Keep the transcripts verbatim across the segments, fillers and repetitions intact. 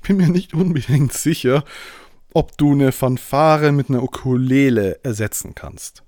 bin mir nicht unbedingt sicher, ob du eine Fanfare mit einer Ukulele ersetzen kannst.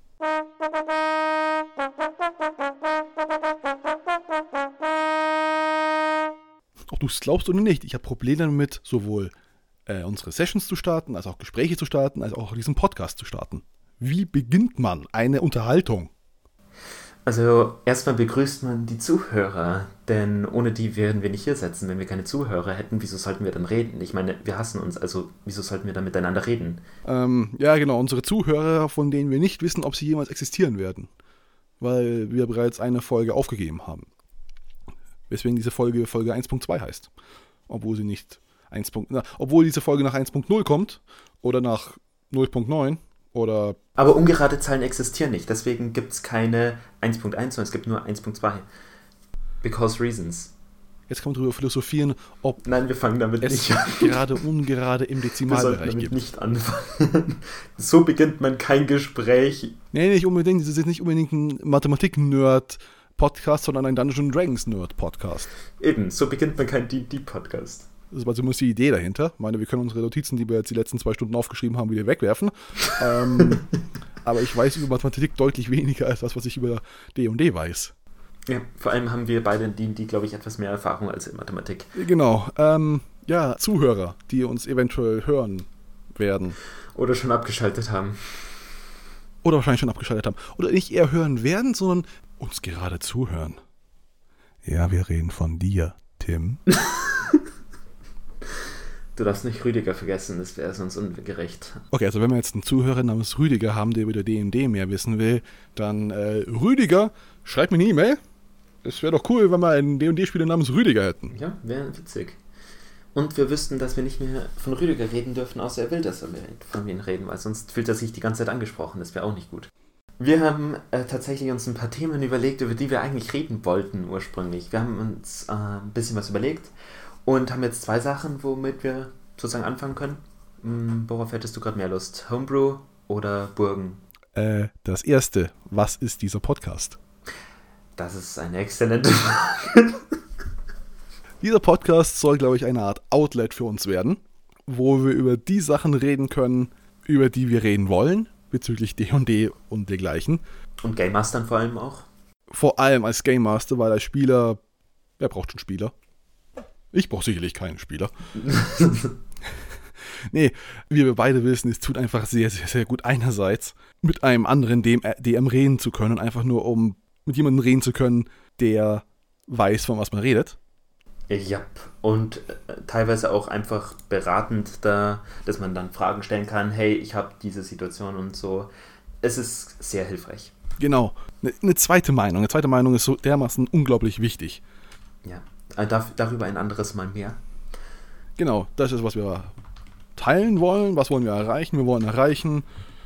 Ob du es glaubst oder nicht, ich habe Probleme damit, sowohl äh, unsere Sessions zu starten, als auch Gespräche zu starten, als auch diesen Podcast zu starten. Wie beginnt man eine Unterhaltung? Also erstmal begrüßt man die Zuhörer, denn ohne die würden wir nicht hier sitzen. Wenn wir keine Zuhörer hätten, wieso sollten wir dann reden? Ich meine, wir hassen uns, also wieso sollten wir dann miteinander reden? Ähm, ja genau, unsere Zuhörer, von denen wir nicht wissen, ob sie jemals existieren werden, weil wir bereits eine Folge aufgegeben haben. Weswegen diese Folge Folge eins Punkt zwei heißt. Obwohl sie nicht eins. Na, obwohl diese Folge nach eins Punkt null kommt oder nach null Punkt neun oder... Aber ungerade Zahlen existieren nicht, deswegen gibt es keine eins Punkt eins, sondern es gibt nur eins Punkt zwei. Because reasons. Jetzt kann man darüber philosophieren, ob Nein, wir fangen damit es nicht an. gerade ungerade im Dezimalbereich gibt. Nicht anfangen. So beginnt man kein Gespräch. Nee, nicht unbedingt. Das ist jetzt nicht unbedingt ein Mathematik-Nerd-Podcast, sondern ein Dungeons and Dragons-Nerd-Podcast. Eben, so beginnt man kein D und D-Podcast. Das ist also zumindest die Idee dahinter. Ich meine, wir können unsere Notizen, die wir jetzt die letzten zwei Stunden aufgeschrieben haben, wieder wegwerfen. ähm, aber ich weiß über Mathematik deutlich weniger als das, was ich über D und D weiß. Ja, vor allem haben wir beide in D und D, glaube ich, etwas mehr Erfahrung als in Mathematik. Genau. Ähm, ja, Zuhörer, die uns eventuell hören werden. Oder schon abgeschaltet haben. Oder wahrscheinlich schon abgeschaltet haben. Oder nicht eher hören werden, sondern uns gerade zuhören. Ja, wir reden von dir, Tim. Du darfst nicht Rüdiger vergessen, das wäre sonst ungerecht. Okay, also wenn wir jetzt einen Zuhörer namens Rüdiger haben, der über D und D mehr wissen will, dann äh, Rüdiger, schreib mir eine E-Mail. Es wäre doch cool, wenn wir einen D und D-Spieler namens Rüdiger hätten. Ja, wäre witzig. Und wir wüssten, dass wir nicht mehr von Rüdiger reden dürfen, außer er will, dass wir von ihm reden, weil sonst fühlt er sich die ganze Zeit angesprochen. Das wäre auch nicht gut. Wir haben äh, tatsächlich uns ein paar Themen überlegt, über die wir eigentlich reden wollten ursprünglich. Wir haben uns äh, ein bisschen was überlegt und haben jetzt zwei Sachen, womit wir sozusagen anfangen können. Hm, worauf hättest du gerade mehr Lust? Homebrew oder Burgen? Äh, das erste, was ist dieser Podcast? Das ist eine exzellente Frage. Dieser Podcast soll, glaube ich, eine Art Outlet für uns werden, wo wir über die Sachen reden können, über die wir reden wollen, bezüglich D und D und dergleichen. Und Game Mastern vor allem auch? Vor allem als Game Master, weil als Spieler, wer braucht schon Spieler? Ich brauche sicherlich keinen Spieler. Nee, wie wir beide wissen, es tut einfach sehr, sehr, sehr gut einerseits mit einem anderen D M reden zu können, einfach nur um mit jemandem reden zu können, der weiß, von was man redet. Ja, und äh, teilweise auch einfach beratend da, dass man dann Fragen stellen kann, hey, ich habe diese Situation und so. Es ist sehr hilfreich. Genau, eine ne zweite Meinung. Eine zweite Meinung ist so dermaßen unglaublich wichtig. Ja, äh, dar- darüber ein anderes Mal mehr. Genau, das ist, was wir teilen wollen. Was wollen wir erreichen? Wir wollen erreichen...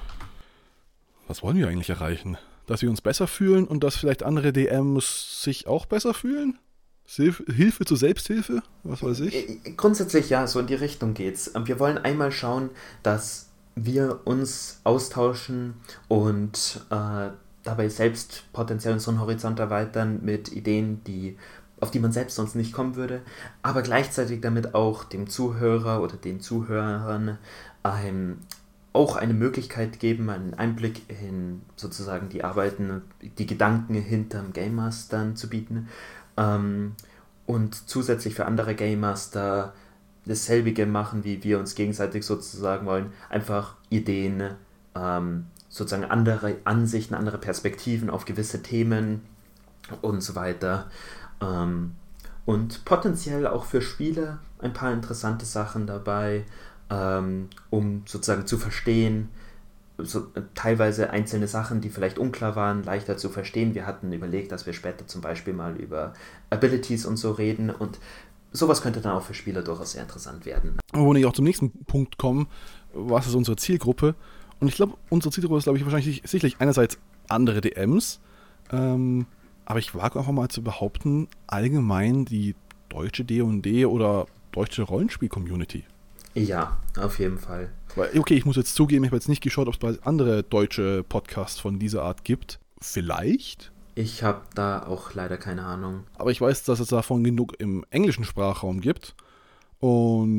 Was wollen wir eigentlich erreichen? Dass wir uns besser fühlen und dass vielleicht andere D Ms sich auch besser fühlen? Hilfe zur Selbsthilfe? Was weiß ich? Grundsätzlich ja, so in die Richtung geht's. Wir wollen einmal schauen, dass wir uns austauschen und äh, dabei selbst potenziell unseren Horizont erweitern mit Ideen, die, auf die man selbst sonst nicht kommen würde, aber gleichzeitig damit auch dem Zuhörer oder den Zuhörern ähm, auch eine Möglichkeit geben, einen Einblick in sozusagen die Arbeiten, die Gedanken hinterm Game Mastern zu bieten. Ähm, und zusätzlich für andere Game Master dasselbige machen, wie wir uns gegenseitig sozusagen wollen. Einfach Ideen, ähm, sozusagen andere Ansichten, andere Perspektiven auf gewisse Themen und so weiter. Ähm, und potenziell auch für Spieler ein paar interessante Sachen dabei, ähm, um sozusagen zu verstehen, so, teilweise einzelne Sachen, die vielleicht unklar waren, leichter zu verstehen. Wir hatten überlegt, dass wir später zum Beispiel mal über Abilities und so reden und sowas könnte dann auch für Spieler durchaus sehr interessant werden. Wo wir auch zum nächsten Punkt kommen, was ist unsere Zielgruppe? Und ich glaube, unsere Zielgruppe ist, glaube ich, wahrscheinlich sicherlich einerseits andere D Ms, ähm, aber ich wage einfach mal zu behaupten, allgemein die deutsche D und D oder deutsche Rollenspiel-Community. Ja, auf jeden Fall. Weil, okay, ich muss jetzt zugeben, ich habe jetzt nicht geschaut, ob es bei andere deutsche Podcasts von dieser Art gibt. Vielleicht. Ich habe da auch leider keine Ahnung. Aber ich weiß, dass es davon genug im englischen Sprachraum gibt. Und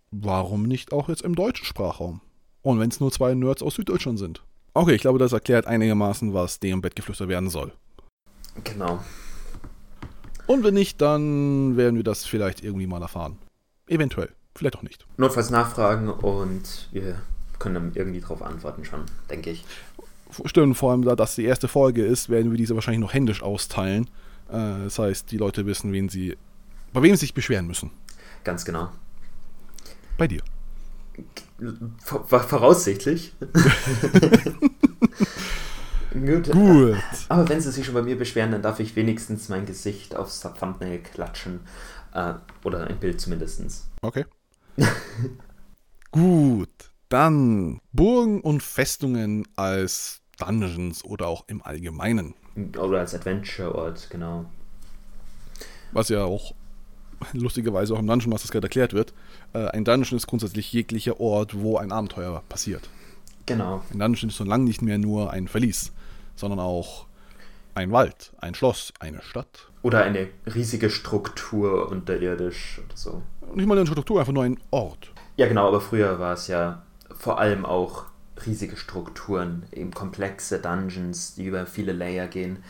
warum nicht auch jetzt im deutschen Sprachraum? Und wenn es nur zwei Nerds aus Süddeutschland sind. Okay, ich glaube, das erklärt einigermaßen, was dem Bettgeflüster werden soll. Genau. Und wenn nicht, dann werden wir das vielleicht irgendwie mal erfahren. Eventuell, vielleicht auch nicht. Notfalls nachfragen und wir können dann irgendwie drauf antworten schon, denke ich. Stimmt, vor allem, da das die erste Folge ist, werden wir diese wahrscheinlich noch händisch austeilen. Äh, das heißt, die Leute wissen, wen sie, bei wem sie sich beschweren müssen. Ganz genau. Bei dir. V- voraussichtlich. Gut. Gut. Aber wenn sie sich schon bei mir beschweren, dann darf ich wenigstens mein Gesicht aufs Thumbnail klatschen. Äh, oder ein Bild zumindest. Okay. Gut. Dann Burgen und Festungen als Dungeons oder auch im Allgemeinen. Oder als Adventure-Ort, genau. Was ja auch lustigerweise auch im Dungeon Masters Guide erklärt wird. Äh, ein Dungeon ist grundsätzlich jeglicher Ort, wo ein Abenteuer passiert. Genau. Ein Dungeon ist schon lange nicht mehr nur ein Verlies, sondern auch ein Wald, ein Schloss, eine Stadt. Oder eine riesige Struktur unterirdisch oder so. Nicht mal eine Struktur, einfach nur ein Ort. Ja, genau, aber früher war es ja vor allem auch riesige Strukturen, eben komplexe Dungeons, die über viele Layer gehen.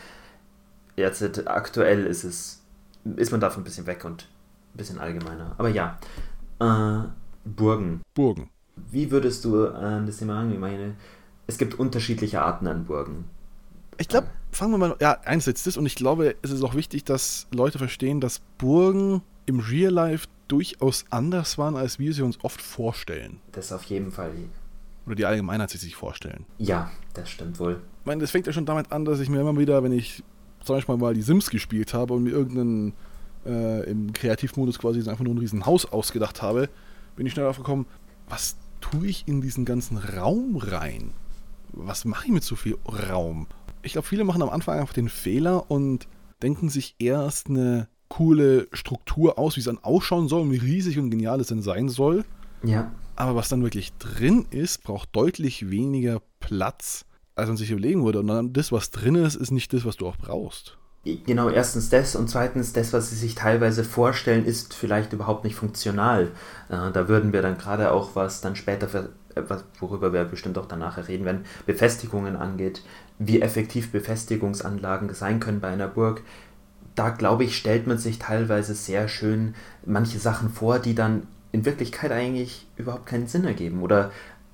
Jetzt aktuell ist es, ist man davon ein bisschen weg und ein bisschen allgemeiner. Aber ja, äh, Burgen. Burgen. Wie würdest du äh, das Thema angehen? Ich meine, es gibt unterschiedliche Arten an Burgen. Ich glaube, fangen wir mal, ja, einerseits das, und ich glaube, es ist auch wichtig, dass Leute verstehen, dass Burgen im Real Life durchaus anders waren, als wir sie uns oft vorstellen. Das auf jeden Fall. Oder die Allgemeinheit sich vorstellen. Ja, das stimmt wohl. Ich meine, das fängt ja schon damit an, dass ich mir immer wieder, wenn ich zum Beispiel mal die Sims gespielt habe und mir irgendeinen äh, im Kreativmodus quasi einfach nur ein riesen Haus ausgedacht habe, bin ich schnell darauf gekommen, was tue ich in diesen ganzen Raum rein? Was mache ich mit so viel Raum? Ich glaube, viele machen am Anfang einfach den Fehler und denken sich erst eine coole Struktur aus, wie es dann ausschauen soll und wie riesig und genial es denn sein soll. Ja. Aber was dann wirklich drin ist, braucht deutlich weniger Platz, als man sich überlegen würde. Und dann das, was drin ist, ist nicht das, was du auch brauchst. Genau, erstens das und zweitens das, was sie sich teilweise vorstellen, ist vielleicht überhaupt nicht funktional. Äh, da würden wir dann gerade auch, was dann später, für, äh, worüber wir bestimmt auch danach reden werden, Befestigungen angeht, wie effektiv Befestigungsanlagen sein können bei einer Burg. Da, glaube ich, stellt man sich teilweise sehr schön manche Sachen vor, die dann in Wirklichkeit eigentlich überhaupt keinen Sinn ergeben oder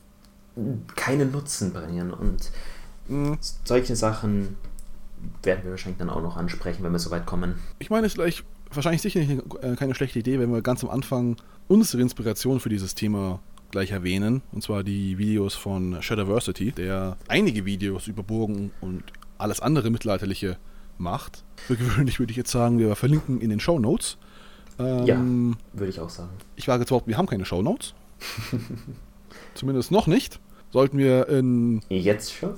keinen Nutzen bringen. Und Mhm. solche Sachen werden wir wahrscheinlich dann auch noch ansprechen, wenn wir so weit kommen. Ich meine, es ist gleich, wahrscheinlich sicher nicht, äh, keine schlechte Idee, wenn wir ganz am Anfang unsere Inspiration für dieses Thema gleich erwähnen. Und zwar die Videos von Shadowversity, der einige Videos über Burgen und alles andere Mittelalterliche macht. Für gewöhnlich würde ich jetzt sagen, wir verlinken in den Shownotes. Ähm, Ja, würde ich auch sagen. Ich wage zu behaupten, wir haben keine Shownotes. Zumindest noch nicht. Sollten wir in... Jetzt schon?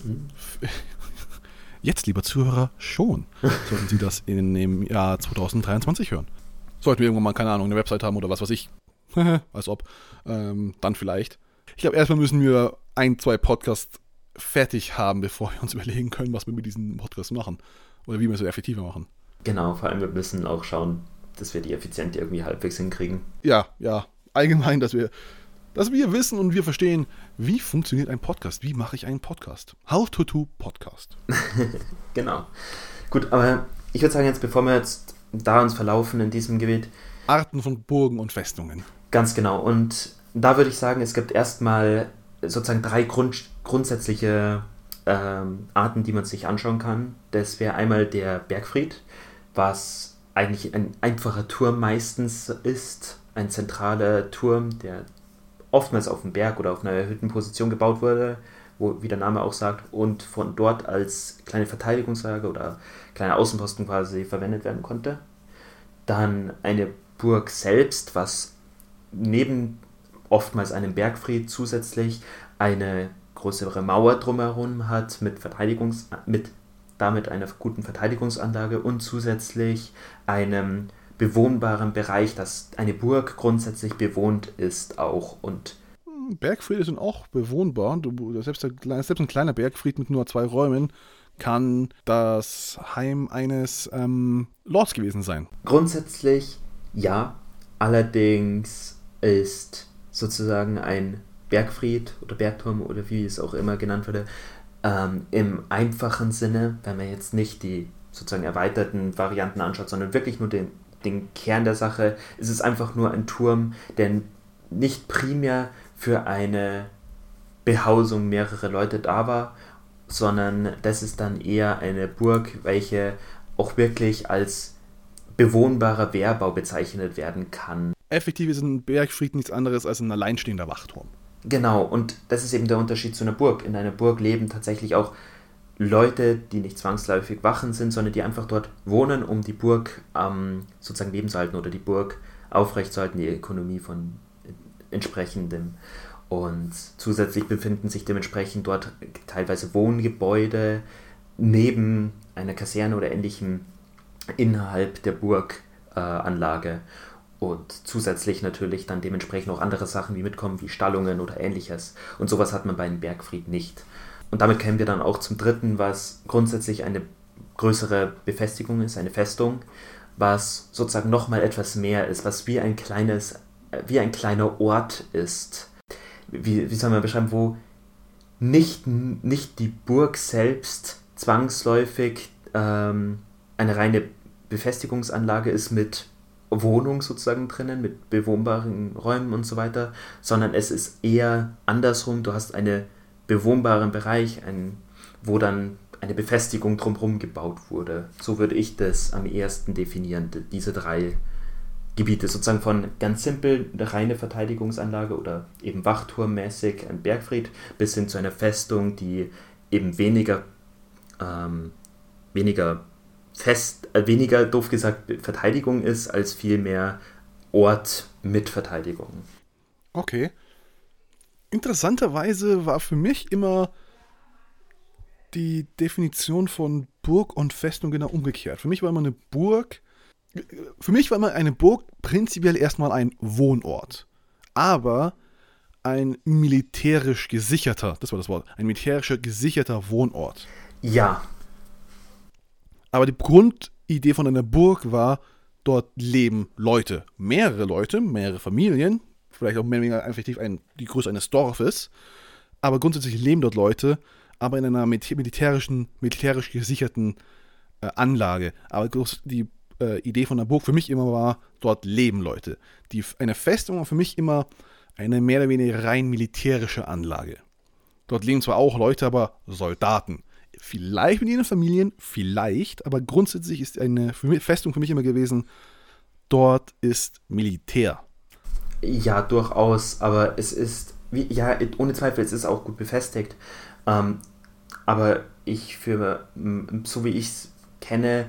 Jetzt, lieber Zuhörer, schon. Sollten Sie das in dem Jahr zwanzig dreiundzwanzig hören. Sollten wir irgendwann mal, keine Ahnung, eine Website haben oder was weiß ich. Als ob. Ähm, dann vielleicht. Ich glaube, erstmal müssen wir ein, zwei Podcasts fertig haben, bevor wir uns überlegen können, was wir mit diesen Podcasts machen. Oder wie wir es so effektiver machen. Genau, vor allem wir müssen auch schauen, dass wir die effizient irgendwie halbwegs hinkriegen. Ja, ja. Allgemein, dass wir, dass wir wissen und wir verstehen, wie funktioniert ein Podcast. Wie mache ich einen Podcast? How to do Podcast. Genau. Gut, aber ich würde sagen, jetzt bevor wir jetzt da uns verlaufen in diesem Gebiet. Arten von Burgen und Festungen. Ganz genau. Und da würde ich sagen, es gibt erstmal sozusagen drei Grund, grundsätzliche ähm, Arten, die man sich anschauen kann. Das wäre einmal der Bergfried, was eigentlich ein einfacher Turm meistens ist. Ein zentraler Turm, der oftmals auf dem Berg oder auf einer erhöhten Position gebaut wurde, wo, wie der Name auch sagt, und von dort als kleine Verteidigungslage oder kleiner Außenposten quasi verwendet werden konnte. Dann eine Burg selbst, was neben oftmals einem Bergfried zusätzlich eine größere Mauer drumherum hat mit Verteidigungs mit damit einer guten Verteidigungsanlage und zusätzlich einem bewohnbaren Bereich, dass eine Burg grundsätzlich bewohnt ist auch. Und Bergfriede sind auch bewohnbar. Du, selbst, der, selbst ein kleiner Bergfried mit nur zwei Räumen kann das Heim eines ähm, Lords gewesen sein. Grundsätzlich ja, allerdings ist sozusagen ein Bergfried oder Bergturm oder wie es auch immer genannt wurde, ähm, im einfachen Sinne, wenn man jetzt nicht die sozusagen erweiterten Varianten anschaut, sondern wirklich nur den, den Kern der Sache, ist es einfach nur ein Turm, der nicht primär für eine Behausung mehrerer Leute da war, sondern das ist dann eher eine Burg, welche auch wirklich als bewohnbarer Wehrbau bezeichnet werden kann. Effektiv ist ein Bergfried nichts anderes als ein alleinstehender Wachturm. Genau, und das ist eben der Unterschied zu einer Burg. In einer Burg leben tatsächlich auch Leute, die nicht zwangsläufig Wachen sind, sondern die einfach dort wohnen, um die Burg ähm, sozusagen leben zu halten oder die Burg aufrechtzuerhalten, die Ökonomie von entsprechendem. Und zusätzlich befinden sich dementsprechend dort teilweise Wohngebäude neben einer Kaserne oder ähnlichem innerhalb der Burganlage. Äh, und zusätzlich natürlich dann dementsprechend auch andere Sachen wie mitkommen, wie Stallungen oder ähnliches. Und sowas hat man bei einem Bergfried nicht. Und damit kämen wir dann auch zum dritten, was grundsätzlich eine größere Befestigung ist, eine Festung, was sozusagen nochmal etwas mehr ist, was wie ein kleines, wie ein kleiner Ort ist. Wie, wie soll man beschreiben, wo nicht, nicht die Burg selbst zwangsläufig ähm, eine reine Befestigungsanlage ist mit Wohnung sozusagen drinnen, mit bewohnbaren Räumen und so weiter, sondern es ist eher andersrum, du hast einen bewohnbaren Bereich, ein, wo dann eine Befestigung drumherum gebaut wurde. So würde ich das am ehesten definieren, diese drei Gebiete, sozusagen von ganz simpel eine reine Verteidigungsanlage oder eben Wachturmmäßig ein Bergfried bis hin zu einer Festung, die eben weniger ähm, weniger fest, äh, weniger doof gesagt Verteidigung ist, als vielmehr Ort mit Verteidigung. Okay. Interessanterweise war für mich immer die Definition von Burg und Festung genau umgekehrt. Für mich war immer eine Burg, für mich war immer eine Burg prinzipiell erstmal ein Wohnort, aber ein militärisch gesicherter, das war das Wort, ein militärisch gesicherter Wohnort. Ja. Aber die Grundidee von einer Burg war, dort leben Leute, mehrere Leute, mehrere Familien, vielleicht auch mehr oder weniger effektiv ein, die Größe eines Dorfes, aber grundsätzlich leben dort Leute, aber in einer militärischen, militärisch gesicherten äh, Anlage. Aber die äh, Idee von der Burg für mich immer war, dort leben Leute. Die, eine Festung war für mich immer eine mehr oder weniger rein militärische Anlage. Dort leben zwar auch Leute, aber Soldaten. Vielleicht mit ihren Familien, vielleicht, aber grundsätzlich ist eine Festung für mich immer gewesen, dort ist Militär. Ja, durchaus, aber es ist, wie, ja, ohne Zweifel, es ist auch gut befestigt. Ähm, aber ich für, so wie ich es kenne,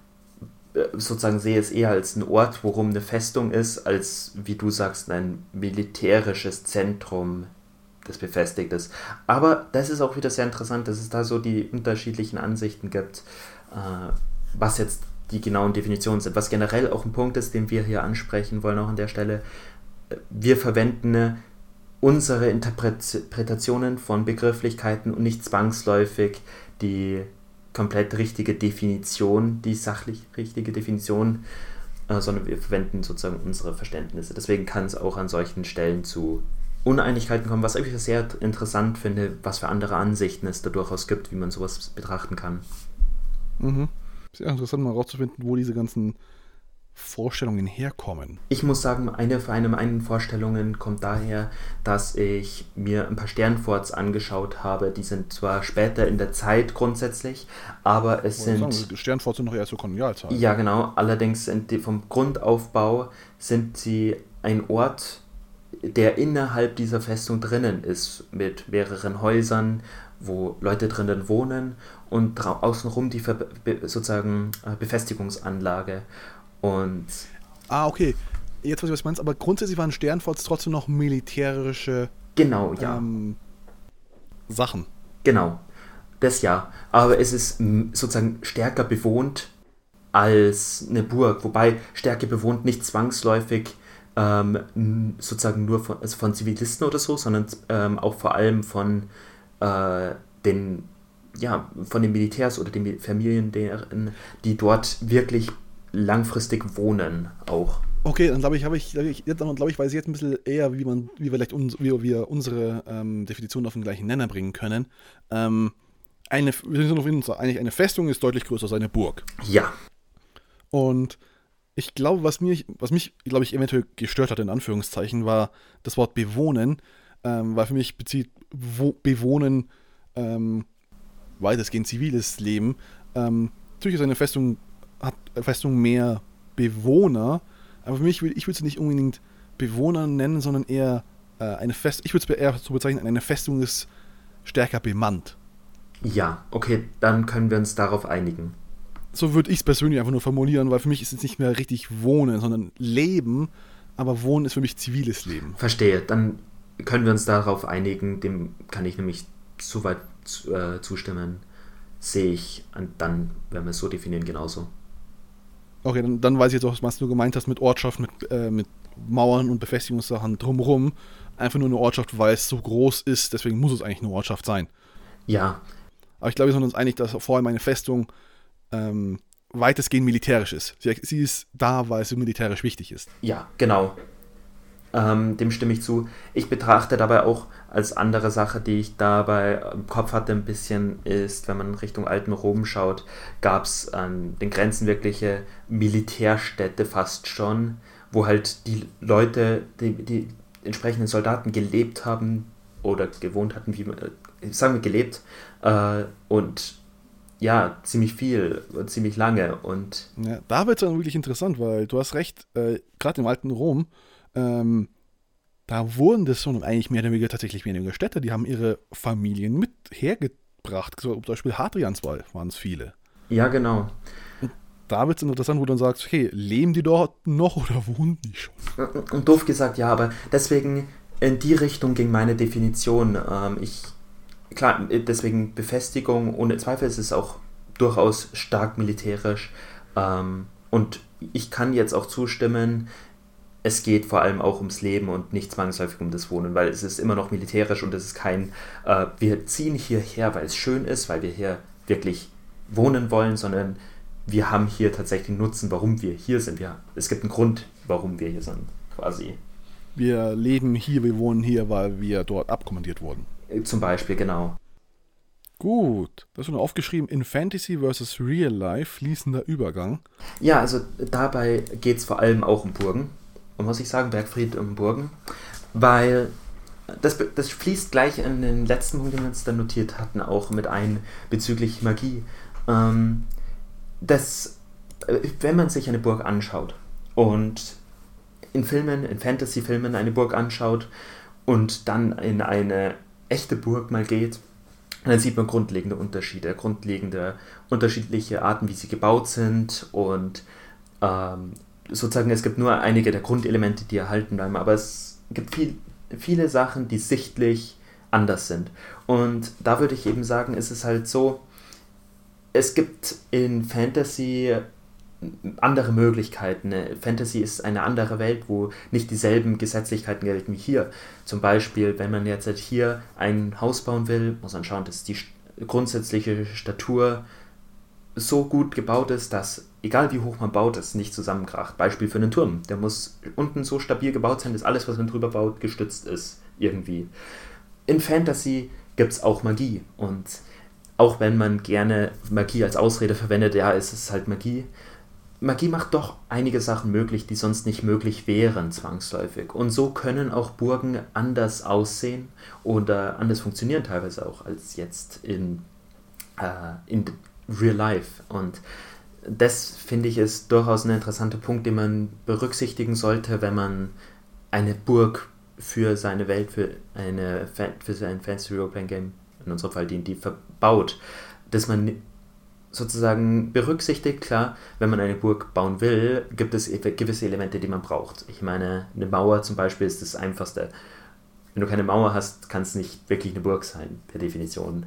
sozusagen sehe es eher als einen Ort, worum eine Festung ist, als, wie du sagst, ein militärisches Zentrum, das befestigt ist. Aber das ist auch wieder sehr interessant, dass es da so die unterschiedlichen Ansichten gibt, äh, was jetzt die genauen Definitionen sind. Was generell auch ein Punkt ist, den wir hier ansprechen wollen, auch an der Stelle. Wir verwenden unsere Interpretationen von Begrifflichkeiten und nicht zwangsläufig die komplett richtige Definition, die sachlich richtige Definition, äh, sondern wir verwenden sozusagen unsere Verständnisse. Deswegen kann es auch an solchen Stellen zu Uneinigkeiten kommen, was ich sehr interessant finde, was für andere Ansichten es da durchaus gibt, wie man sowas betrachten kann. Mhm. Sehr interessant mal rauszufinden, wo diese ganzen Vorstellungen herkommen. Ich muss sagen, eine von eine meinen Vorstellungen kommt daher, dass ich mir ein paar Sternforts angeschaut habe. Die sind zwar später in der Zeit grundsätzlich, aber es sind... Sagen, Sternforts sind noch eher zur Kolonialzeit. Ja, genau. Allerdings sind die vom Grundaufbau sind sie ein Ort, der innerhalb dieser Festung drinnen ist, mit mehreren Häusern, wo Leute drinnen wohnen und dra- außenrum die Ver- be- sozusagen äh, Befestigungsanlage. Und ah, okay. Jetzt weiß ich, was du meinst, aber grundsätzlich waren Sternforts trotzdem noch militärische genau, ja. ähm, Sachen. Genau, das ja. Aber es ist m, sozusagen stärker bewohnt als eine Burg, wobei stärker bewohnt nicht zwangsläufig ähm, sozusagen nur von, also von Zivilisten oder so, sondern ähm, auch vor allem von äh, den ja, von den Militärs oder den Familien, deren, die dort wirklich langfristig wohnen auch Okay, dann glaube ich, habe ich, glaube ich, jetzt, glaube ich, weiß ich jetzt ein bisschen eher, wie man, wie wir vielleicht uns, wie wir unsere ähm, Definition auf den gleichen Nenner bringen können. Ähm, eine, wir sind auf jeden Fall eigentlich eine Festung ist deutlich größer als eine Burg. Ja. Und ich glaube, was mich, was mich, glaube ich, eventuell gestört hat, in Anführungszeichen, war das Wort bewohnen, ähm, weil für mich bezieht wo, bewohnen ähm, weitestgehend ziviles Leben. Ähm, natürlich ist eine Festung, hat eine Festung mehr Bewohner, aber für mich, ich würde es nicht unbedingt Bewohner nennen, sondern eher äh, eine Festung, ich würde es eher so bezeichnen, eine Festung ist stärker bemannt. Ja, okay, dann können wir uns darauf einigen. So würde ich es persönlich einfach nur formulieren, weil für mich ist es nicht mehr richtig Wohnen, sondern Leben, aber Wohnen ist für mich ziviles Leben. Verstehe, dann können wir uns darauf einigen, dem kann ich nämlich soweit äh, zustimmen, sehe ich, und dann werden wir es so definieren genauso. Okay, dann, dann weiß ich jetzt auch, was du gemeint hast mit Ortschaft, mit, äh, mit Mauern und Befestigungssachen drumherum. Einfach nur eine Ortschaft, weil es so groß ist, deswegen muss es eigentlich eine Ortschaft sein. Ja. Aber ich glaube, wir sind uns einig, dass vor allem eine Festung ähm, weitestgehend militärisch ist. Sie, sie ist da, weil sie militärisch wichtig ist. Ja, genau. Ähm, dem stimme ich zu. Ich betrachte dabei auch als andere Sache, die ich dabei im Kopf hatte ein bisschen, ist, wenn man Richtung alten Rom schaut, gab es an den Grenzen wirkliche Militärstädte fast schon, wo halt die Leute, die, die entsprechenden Soldaten gelebt haben oder gewohnt hatten, wie sagen wir gelebt, äh, und ja, ziemlich viel, ziemlich lange. Und ja, da wird es dann wirklich interessant, weil du hast recht, äh, gerade im alten Rom, ähm, da wurden das schon eigentlich mehr oder weniger tatsächlich weniger Städte, die haben ihre Familien mit hergebracht. So, zum Beispiel Hadrianswall waren es viele. Ja, genau. Und da wird es interessant, wo du dann sagst, okay, leben die dort noch oder wohnen die schon? Und doof gesagt, ja, aber deswegen in die Richtung ging meine Definition. Ähm, ich, klar, deswegen Befestigung, ohne Zweifel ist es auch durchaus stark militärisch. Ähm, und ich kann jetzt auch zustimmen, es geht vor allem auch ums Leben und nicht zwangsläufig um das Wohnen, weil es ist immer noch militärisch und es ist kein, äh, wir ziehen hierher, weil es schön ist, weil wir hier wirklich wohnen wollen, sondern wir haben hier tatsächlich Nutzen, warum wir hier sind. Wir, es gibt einen Grund, warum wir hier sind, quasi. Wir leben hier, wir wohnen hier, weil wir dort abkommandiert wurden. Zum Beispiel, genau. Gut, das ist nur aufgeschrieben, in Fantasy versus Real Life, fließender Übergang. Ja, also dabei geht es vor allem auch um Burgen. Und muss ich sagen, Bergfried um Burgen, weil das, das fließt gleich in den letzten Punkt, den wir uns dann notiert hatten, auch mit ein bezüglich Magie. Ähm, das, wenn man sich eine Burg anschaut und in Filmen, in Fantasy-Filmen eine Burg anschaut und dann in eine echte Burg mal geht, dann sieht man grundlegende Unterschiede, grundlegende unterschiedliche Arten, wie sie gebaut sind und ähm, sozusagen, es gibt nur einige der Grundelemente, die erhalten bleiben, aber es gibt viel, viele Sachen, die sichtlich anders sind. Und da würde ich eben sagen, ist es halt so, es gibt in Fantasy andere Möglichkeiten. Fantasy ist eine andere Welt, wo nicht dieselben Gesetzlichkeiten gelten wie hier. Zum Beispiel, wenn man jetzt hier ein Haus bauen will, muss man schauen, dass die grundsätzliche Statur so gut gebaut ist, dass egal wie hoch man baut, es nicht zusammenkracht. Beispiel für einen Turm. Der muss unten so stabil gebaut sein, dass alles, was man drüber baut, gestützt ist irgendwie. In Fantasy gibt es auch Magie. Und auch wenn man gerne Magie als Ausrede verwendet, ja, ist es halt Magie. Magie macht doch einige Sachen möglich, die sonst nicht möglich wären, zwangsläufig. Und so können auch Burgen anders aussehen oder anders funktionieren teilweise auch als jetzt in, äh, in Real Life. Und das, finde ich, ist durchaus ein interessanter Punkt, den man berücksichtigen sollte, wenn man eine Burg für seine Welt, für, eine, für sein Fantasy Role-Playing Game, in unserem Fall D und D, verbaut. Dass man sozusagen berücksichtigt, klar, wenn man eine Burg bauen will, gibt es gewisse Elemente, die man braucht. Ich meine, eine Mauer zum Beispiel ist das Einfachste. Wenn du keine Mauer hast, kann es nicht wirklich eine Burg sein, per Definition.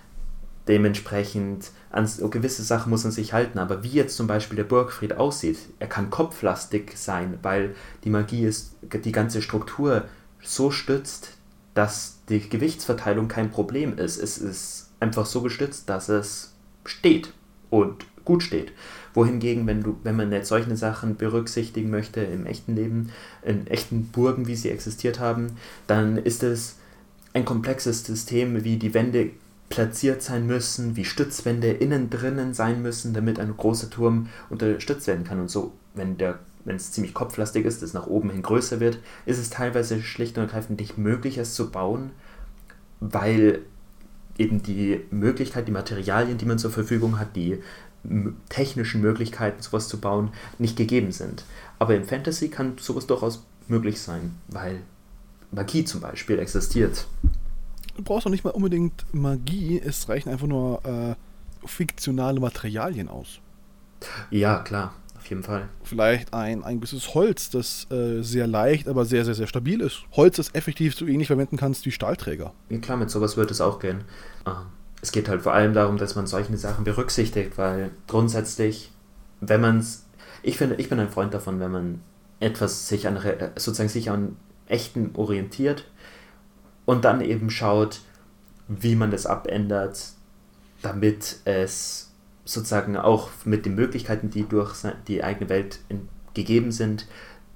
Dementsprechend, an gewisse Sachen muss man sich halten, aber wie jetzt zum Beispiel der Burgfried aussieht, er kann kopflastig sein, weil die Magie ist, die ganze Struktur so stützt, dass die Gewichtsverteilung kein Problem ist. Es ist einfach so gestützt, dass es steht und gut steht. Wohingegen, wenn du, wenn man jetzt solche Sachen berücksichtigen möchte im echten Leben, in echten Burgen, wie sie existiert haben, dann ist es ein komplexes System, wie die Wände platziert sein müssen, wie Stützwände innen drinnen sein müssen, damit ein großer Turm unterstützt werden kann. Und so, wenn der wenn es ziemlich kopflastig ist, es nach oben hin größer wird, ist es teilweise schlicht und ergreifend nicht möglich, es zu bauen, weil eben die Möglichkeit, die Materialien, die man zur Verfügung hat, die m- technischen Möglichkeiten, sowas zu bauen, nicht gegeben sind. Aber im Fantasy kann sowas durchaus möglich sein, weil Magie zum Beispiel existiert. Du brauchst doch nicht mal unbedingt Magie, es reichen einfach nur äh, fiktionale Materialien aus. Ja, klar, auf jeden Fall. Vielleicht ein, ein gewisses Holz, das äh, sehr leicht, aber sehr, sehr, sehr stabil ist. Holz, das effektiv so ähnlich verwenden kannst wie Stahlträger. Ja, klar, mit sowas wird es auch gehen. Es geht halt vor allem darum, dass man solche Sachen berücksichtigt, weil grundsätzlich, wenn man es, ich finde, ich bin ein Freund davon, wenn man etwas sich an, sozusagen sich an Echten orientiert und dann eben schaut, wie man das abändert, damit es sozusagen auch mit den Möglichkeiten, die durch die eigene Welt in, gegeben sind,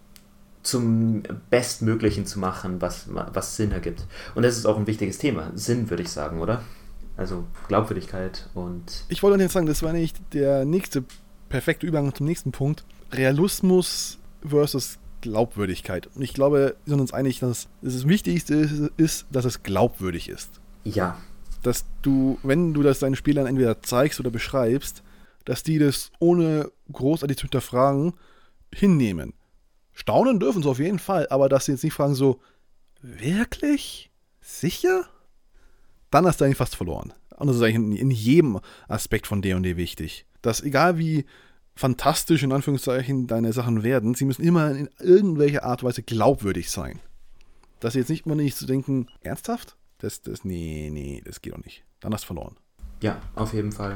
zum Bestmöglichen zu machen, was, was Sinn ergibt. Und das ist auch ein wichtiges Thema. Sinn, würde ich sagen, oder? Also Glaubwürdigkeit und... Ich wollte jetzt sagen, das war nicht der nächste perfekte Übergang zum nächsten Punkt. Realismus versus Glaubwürdigkeit. Und ich glaube, wir sind uns einig, dass das Wichtigste ist, dass es glaubwürdig ist. Ja. Dass du, wenn du das deinen Spielern entweder zeigst oder beschreibst, dass die das ohne großartig zu hinterfragen hinnehmen. Staunen dürfen sie auf jeden Fall, aber dass sie jetzt nicht fragen so, wirklich? Sicher? Dann hast du eigentlich fast verloren. Und das ist eigentlich in jedem Aspekt von D und D wichtig. Dass egal wie fantastisch in Anführungszeichen deine Sachen werden, sie müssen immer in irgendwelcher Art und Weise glaubwürdig sein. Dass sie jetzt nicht immer nicht zu denken, ernsthaft? Das, das, nee, nee, das geht doch nicht. Dann hast du verloren. Ja, auf jeden Fall.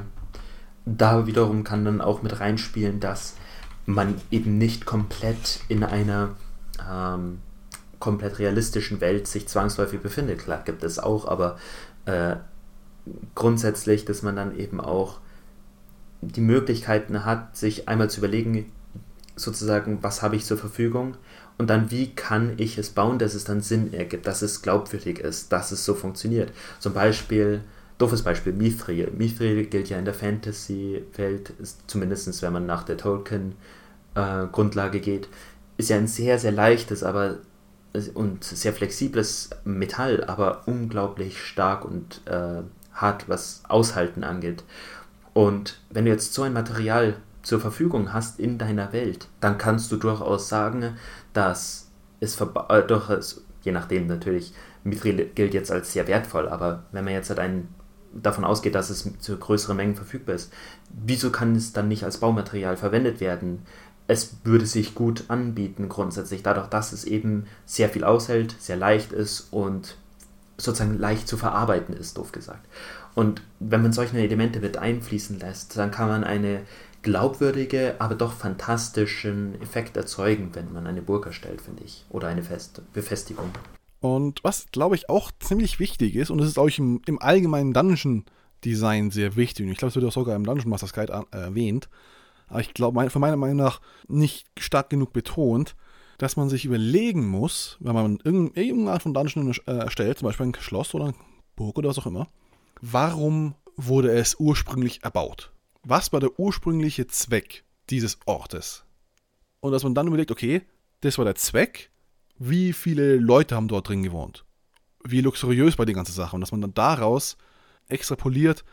Da wiederum kann dann auch mit reinspielen, dass man eben nicht komplett in einer ähm, komplett realistischen Welt sich zwangsläufig befindet. Klar gibt es auch, aber äh, grundsätzlich, dass man dann eben auch die Möglichkeiten hat, sich einmal zu überlegen, sozusagen, was habe ich zur Verfügung und dann, wie kann ich es bauen, dass es dann Sinn ergibt, dass es glaubwürdig ist, dass es so funktioniert. Zum Beispiel, doofes Beispiel, Mithril. Mithril gilt ja in der Fantasy-Welt, zumindest wenn man nach der Tolkien-Grundlage äh, geht, ist ja ein sehr, sehr leichtes aber und sehr flexibles Metall, aber unglaublich stark und äh, hart, was Aushalten angeht. Und wenn du jetzt so ein Material zur Verfügung hast in deiner Welt, dann kannst du durchaus sagen, dass es verba- äh, durchaus, je nachdem natürlich, Mithril gilt jetzt als sehr wertvoll, aber wenn man jetzt halt einen, davon ausgeht, dass es zu größeren Mengen verfügbar ist, wieso kann es dann nicht als Baumaterial verwendet werden? Es würde sich gut anbieten grundsätzlich, dadurch, dass es eben sehr viel aushält, sehr leicht ist und sozusagen leicht zu verarbeiten ist, doof gesagt. Und wenn man solche Elemente mit einfließen lässt, dann kann man eine glaubwürdige, aber doch fantastischen Effekt erzeugen, wenn man eine Burg erstellt, finde ich. Oder eine Fest- Befestigung. Und was, glaube ich, auch ziemlich wichtig ist, und das ist auch im, im allgemeinen Dungeon-Design sehr wichtig, und ich glaube, es wird auch sogar im Dungeon Master's Guide an, äh, erwähnt, aber ich glaube, mein, von meiner Meinung nach nicht stark genug betont, dass man sich überlegen muss, wenn man irgendeine, irgendeine Art von Dungeon äh, erstellt, zum Beispiel ein Schloss oder eine Burg oder was auch immer, warum wurde es ursprünglich erbaut? Was war der ursprüngliche Zweck dieses Ortes? Und dass man dann überlegt, okay, das war der Zweck, wie viele Leute haben dort drin gewohnt? Wie luxuriös war die ganze Sache? Und dass man dann daraus extrapoliert,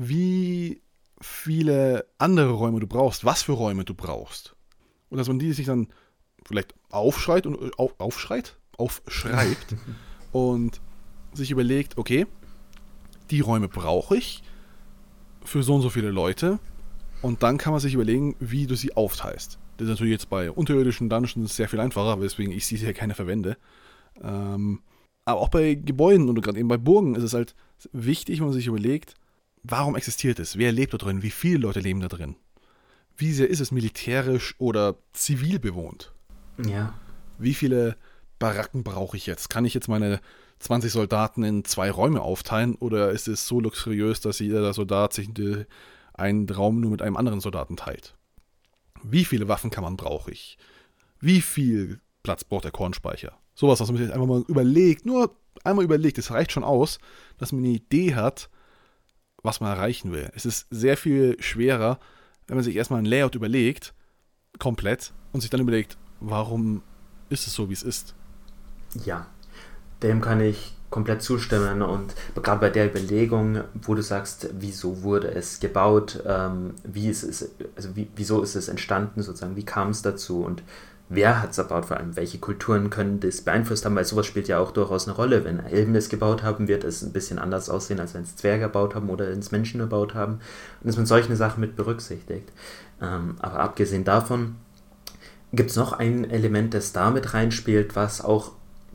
wie viele andere Räume du brauchst, was für Räume du brauchst. Und dass man die sich dann vielleicht aufschreit und auf, aufschreit, aufschreibt und sich überlegt, okay, die Räume brauche ich für so und so viele Leute und dann kann man sich überlegen, wie du sie aufteilst. Das ist natürlich jetzt bei unterirdischen Dungeons sehr viel einfacher, weswegen ich sie hier keine verwende. Ähm, aber auch bei Gebäuden und gerade eben bei Burgen ist es halt wichtig, wenn man sich überlegt, warum existiert es? Wer lebt da drin? Wie viele Leute leben da drin? Wie sehr ist es militärisch oder zivil bewohnt? Ja. Wie viele Baracken brauche ich jetzt? Kann ich jetzt meine zwanzig Soldaten in zwei Räume aufteilen oder ist es so luxuriös, dass jeder Soldat sich eine einen Raum nur mit einem anderen Soldaten teilt. Wie viele Waffenkammern brauche ich? Wie viel Platz braucht der Kornspeicher? Sowas, was man sich einfach mal überlegt, nur einmal überlegt, das reicht schon aus, dass man eine Idee hat, was man erreichen will. Es ist sehr viel schwerer, wenn man sich erstmal ein Layout überlegt, komplett, und sich dann überlegt, warum ist es so, wie es ist. Ja, dem kann ich komplett zustimmen, und gerade bei der Überlegung, wo du sagst, wieso wurde es gebaut, ähm, wie ist es, also wie, wieso ist es entstanden sozusagen, wie kam es dazu und wer hat es erbaut, vor allem welche Kulturen können das beeinflusst haben, weil sowas spielt ja auch durchaus eine Rolle. Wenn Elben das gebaut haben, wird es ein bisschen anders aussehen, als wenn es Zwerge erbaut haben oder wenn es Menschen erbaut haben, und dass man solche Sachen mit berücksichtigt. Ähm, aber abgesehen davon gibt es noch ein Element, das da mit reinspielt, was auch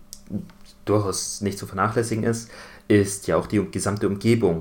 durchaus nicht zu vernachlässigen ist, ist ja auch die gesamte Umgebung.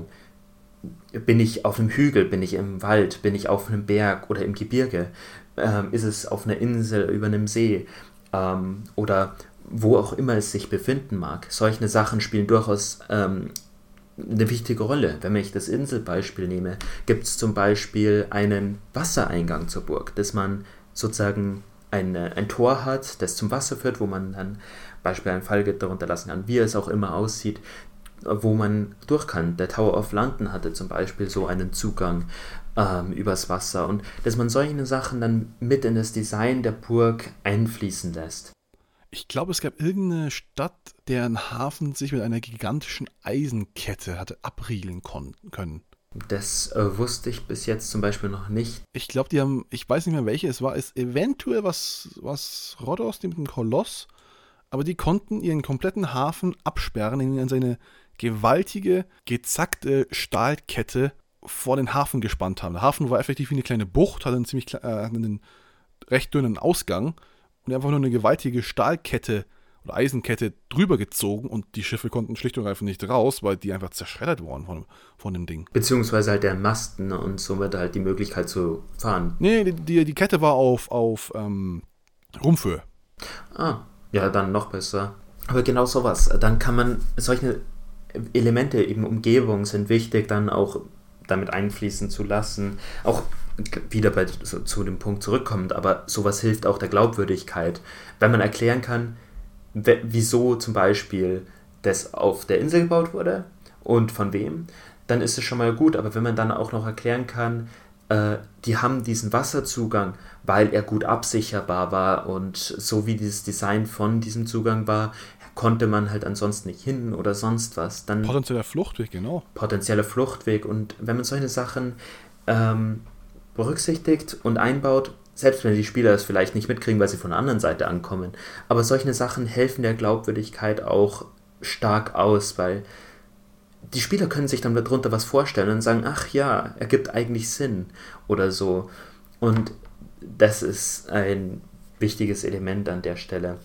Bin ich auf einem Hügel, bin ich im Wald, bin ich auf einem Berg oder im Gebirge, ähm, ist es auf einer Insel, über einem See, ähm, oder wo auch immer es sich befinden mag. Solche Sachen spielen durchaus ähm, eine wichtige Rolle. Wenn ich das Inselbeispiel nehme, gibt es zum Beispiel einen Wassereingang zur Burg, dass man sozusagen eine, ein Tor hat, das zum Wasser führt, wo man dann beispielsweise ein Fallgitter runterlassen kann, wie es auch immer aussieht, wo man durch kann. Der Tower of London hatte zum Beispiel so einen Zugang ähm, übers Wasser, und dass man solche Sachen dann mit in das Design der Burg einfließen lässt. Ich glaube, es gab irgendeine Stadt, deren Hafen sich mit einer gigantischen Eisenkette hatte abriegeln kon- können. Das äh, wusste ich bis jetzt zum Beispiel noch nicht. Ich glaube, die haben, ich weiß nicht mehr welche es war, ist eventuell was, was Rhodos, die mit dem Koloss, aber die konnten ihren kompletten Hafen absperren, indem sie eine gewaltige, gezackte Stahlkette vor den Hafen gespannt haben. Der Hafen war effektiv wie eine kleine Bucht, hatte einen ziemlich äh, einen recht dünnen Ausgang und einfach nur eine gewaltige Stahlkette oder Eisenkette drüber gezogen, und die Schiffe konnten schlicht und einfach nicht raus, weil die einfach zerschreddert wurden von, von dem Ding. Beziehungsweise halt der Masten und somit halt die Möglichkeit zu fahren. Nee, die, die, die Kette war auf, auf ähm, Rumpfhöhe. Ah, ja, dann noch besser. Aber genau sowas. Dann kann man solche Elemente, eben Umgebung, sind wichtig, dann auch damit einfließen zu lassen. Auch wieder bei, so, zu dem Punkt zurückkommend, aber sowas hilft auch der Glaubwürdigkeit. Wenn man erklären kann, w- wieso zum Beispiel das auf der Insel gebaut wurde und von wem, dann ist es schon mal gut. Aber wenn man dann auch noch erklären kann, äh, die haben diesen Wasserzugang, weil er gut absicherbar war, und so wie dieses Design von diesem Zugang war, konnte man halt ansonsten nicht hin oder sonst was. Dann Potenzieller Fluchtweg, genau. Potenzieller Fluchtweg. Und wenn man solche Sachen ähm, berücksichtigt und einbaut, selbst wenn die Spieler es vielleicht nicht mitkriegen, weil sie von der anderen Seite ankommen, aber solche Sachen helfen der Glaubwürdigkeit auch stark aus, weil die Spieler können sich dann darunter was vorstellen und sagen, ach ja, ergibt eigentlich Sinn oder so. Und das ist ein wichtiges Element an der Stelle.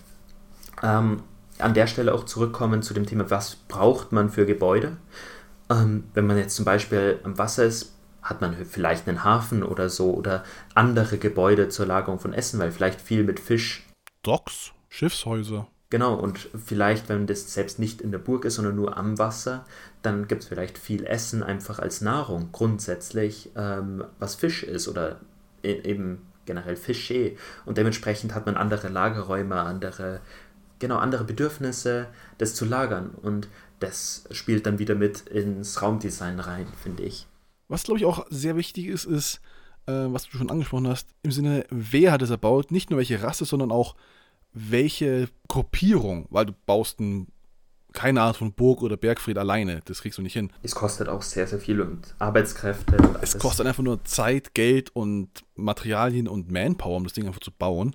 Ähm, an der Stelle auch zurückkommen zu dem Thema, was braucht man für Gebäude? Ähm, wenn man jetzt zum Beispiel am Wasser ist, hat man vielleicht einen Hafen oder so oder andere Gebäude zur Lagerung von Essen, weil vielleicht viel mit Fisch. Docks, Schiffshäuser. Genau, und vielleicht, wenn das selbst nicht in der Burg ist, sondern nur am Wasser, dann gibt es vielleicht viel Essen einfach als Nahrung, grundsätzlich, ähm, was Fisch ist oder e- eben generell Fischee. Und dementsprechend hat man andere Lagerräume, andere, genau, andere Bedürfnisse, das zu lagern. Und das spielt dann wieder mit ins Raumdesign rein, finde ich. Was, glaube ich, auch sehr wichtig ist, ist, äh, was du schon angesprochen hast, im Sinne, wer hat es erbaut, nicht nur welche Rasse, sondern auch welche Gruppierung, weil du baust ein, keine Art von Burg oder Bergfried alleine, das kriegst du nicht hin. Es kostet auch sehr, sehr viel und Arbeitskräfte. Und es kostet einfach nur Zeit, Geld und Materialien und Manpower, um das Ding einfach zu bauen.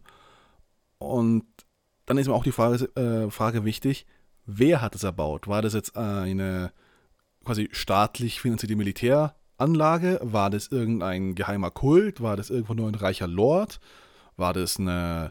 Und dann ist mir auch die Frage, äh, Frage wichtig, wer hat es erbaut? War das jetzt eine quasi staatlich finanzierte Militäranlage? War das irgendein geheimer Kult? War das irgendwo nur ein reicher Lord? War das eine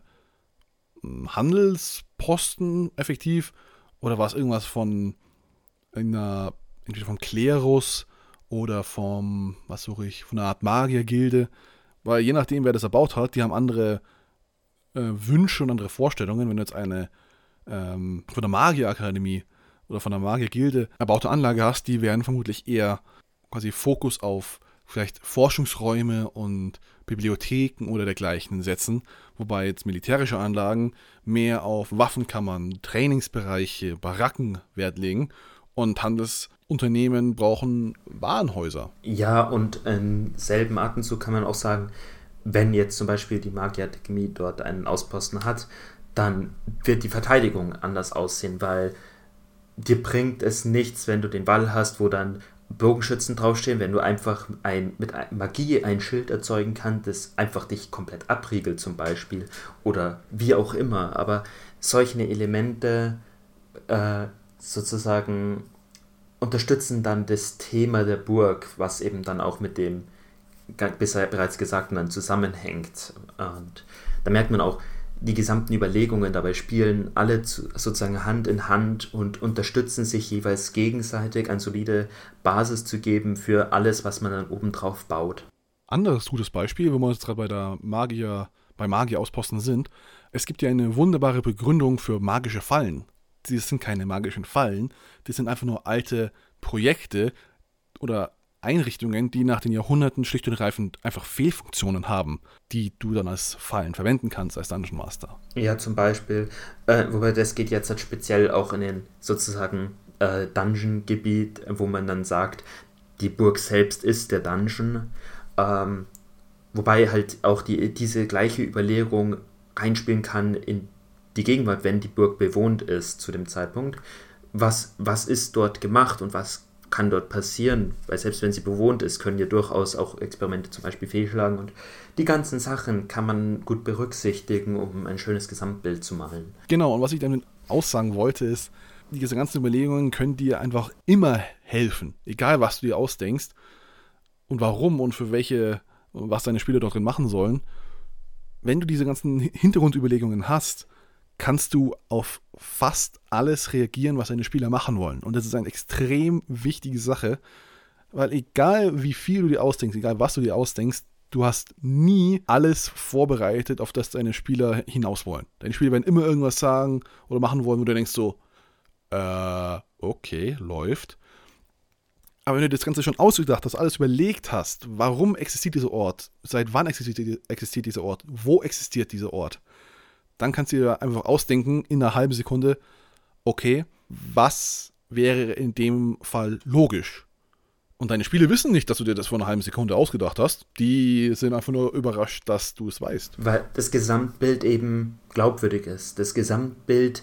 Handelsposten effektiv, oder war es irgendwas von einer, entweder vom Klerus oder vom, was suche ich, von einer Art Magiergilde, weil je nachdem, wer das erbaut hat, die haben andere äh, Wünsche und andere Vorstellungen. Wenn du jetzt eine ähm, von der Magierakademie oder von der Magiergilde erbaute Anlage hast, die werden vermutlich eher quasi Fokus auf vielleicht Forschungsräume und Bibliotheken oder dergleichen setzen, wobei jetzt militärische Anlagen mehr auf Waffenkammern, Trainingsbereiche, Baracken Wert legen und Handelsunternehmen brauchen Warenhäuser. Ja, und im selben Atemzug kann man auch sagen, wenn jetzt zum Beispiel die Magierakademie dort einen Ausposten hat, dann wird die Verteidigung anders aussehen, weil dir bringt es nichts, wenn du den Wall hast, wo dann Bogenschützen draufstehen, wenn du einfach ein, mit Magie ein Schild erzeugen kannst, das einfach dich komplett abriegelt zum Beispiel oder wie auch immer. Aber solche Elemente äh, sozusagen unterstützen dann das Thema der Burg, was eben dann auch mit dem bisher bereits Gesagten dann zusammenhängt. Und da merkt man auch, die gesamten Überlegungen dabei spielen alle zu, sozusagen Hand in Hand und unterstützen sich jeweils gegenseitig, eine solide Basis zu geben für alles, was man dann obendrauf baut. Anderes gutes Beispiel, wenn wir jetzt gerade bei der Magier, bei Magierausposten sind, es gibt ja eine wunderbare Begründung für magische Fallen. Das sind keine magischen Fallen, das sind einfach nur alte Projekte oder Einrichtungen, die nach den Jahrhunderten schlicht und ergreifend einfach Fehlfunktionen haben, die du dann als Fallen verwenden kannst, als Dungeon Master. Ja, zum Beispiel, äh, wobei das geht jetzt halt speziell auch in den sozusagen äh, Dungeon-Gebiet, wo man dann sagt, die Burg selbst ist der Dungeon, ähm, wobei halt auch die, diese gleiche Überlegung reinspielen kann in die Gegenwart, wenn die Burg bewohnt ist zu dem Zeitpunkt. Was, was ist dort gemacht und was kann dort passieren, weil selbst wenn sie bewohnt ist, können ja durchaus auch Experimente zum Beispiel fehlschlagen und die ganzen Sachen kann man gut berücksichtigen, um ein schönes Gesamtbild zu malen. Genau, und was ich damit aussagen wollte ist, diese ganzen Überlegungen können dir einfach immer helfen, egal was du dir ausdenkst und warum und für welche, was deine Spieler dort drin machen sollen. Wenn du diese ganzen Hintergrundüberlegungen hast, kannst du auf fast alles reagieren, was deine Spieler machen wollen. Und das ist eine extrem wichtige Sache, weil egal wie viel du dir ausdenkst, egal was du dir ausdenkst, du hast nie alles vorbereitet, auf das deine Spieler hinaus wollen. Deine Spieler werden immer irgendwas sagen oder machen wollen, wo du denkst so, äh, okay, läuft. Aber wenn du das Ganze schon ausgedacht hast, alles überlegt hast, warum existiert dieser Ort, seit wann existiert, existiert dieser Ort, wo existiert dieser Ort, dann kannst du dir einfach ausdenken in einer halben Sekunde, okay, was wäre in dem Fall logisch? Und deine Spieler wissen nicht, dass du dir das vor einer halben Sekunde ausgedacht hast. Die sind einfach nur überrascht, dass du es weißt. Weil das Gesamtbild eben glaubwürdig ist. Das Gesamtbild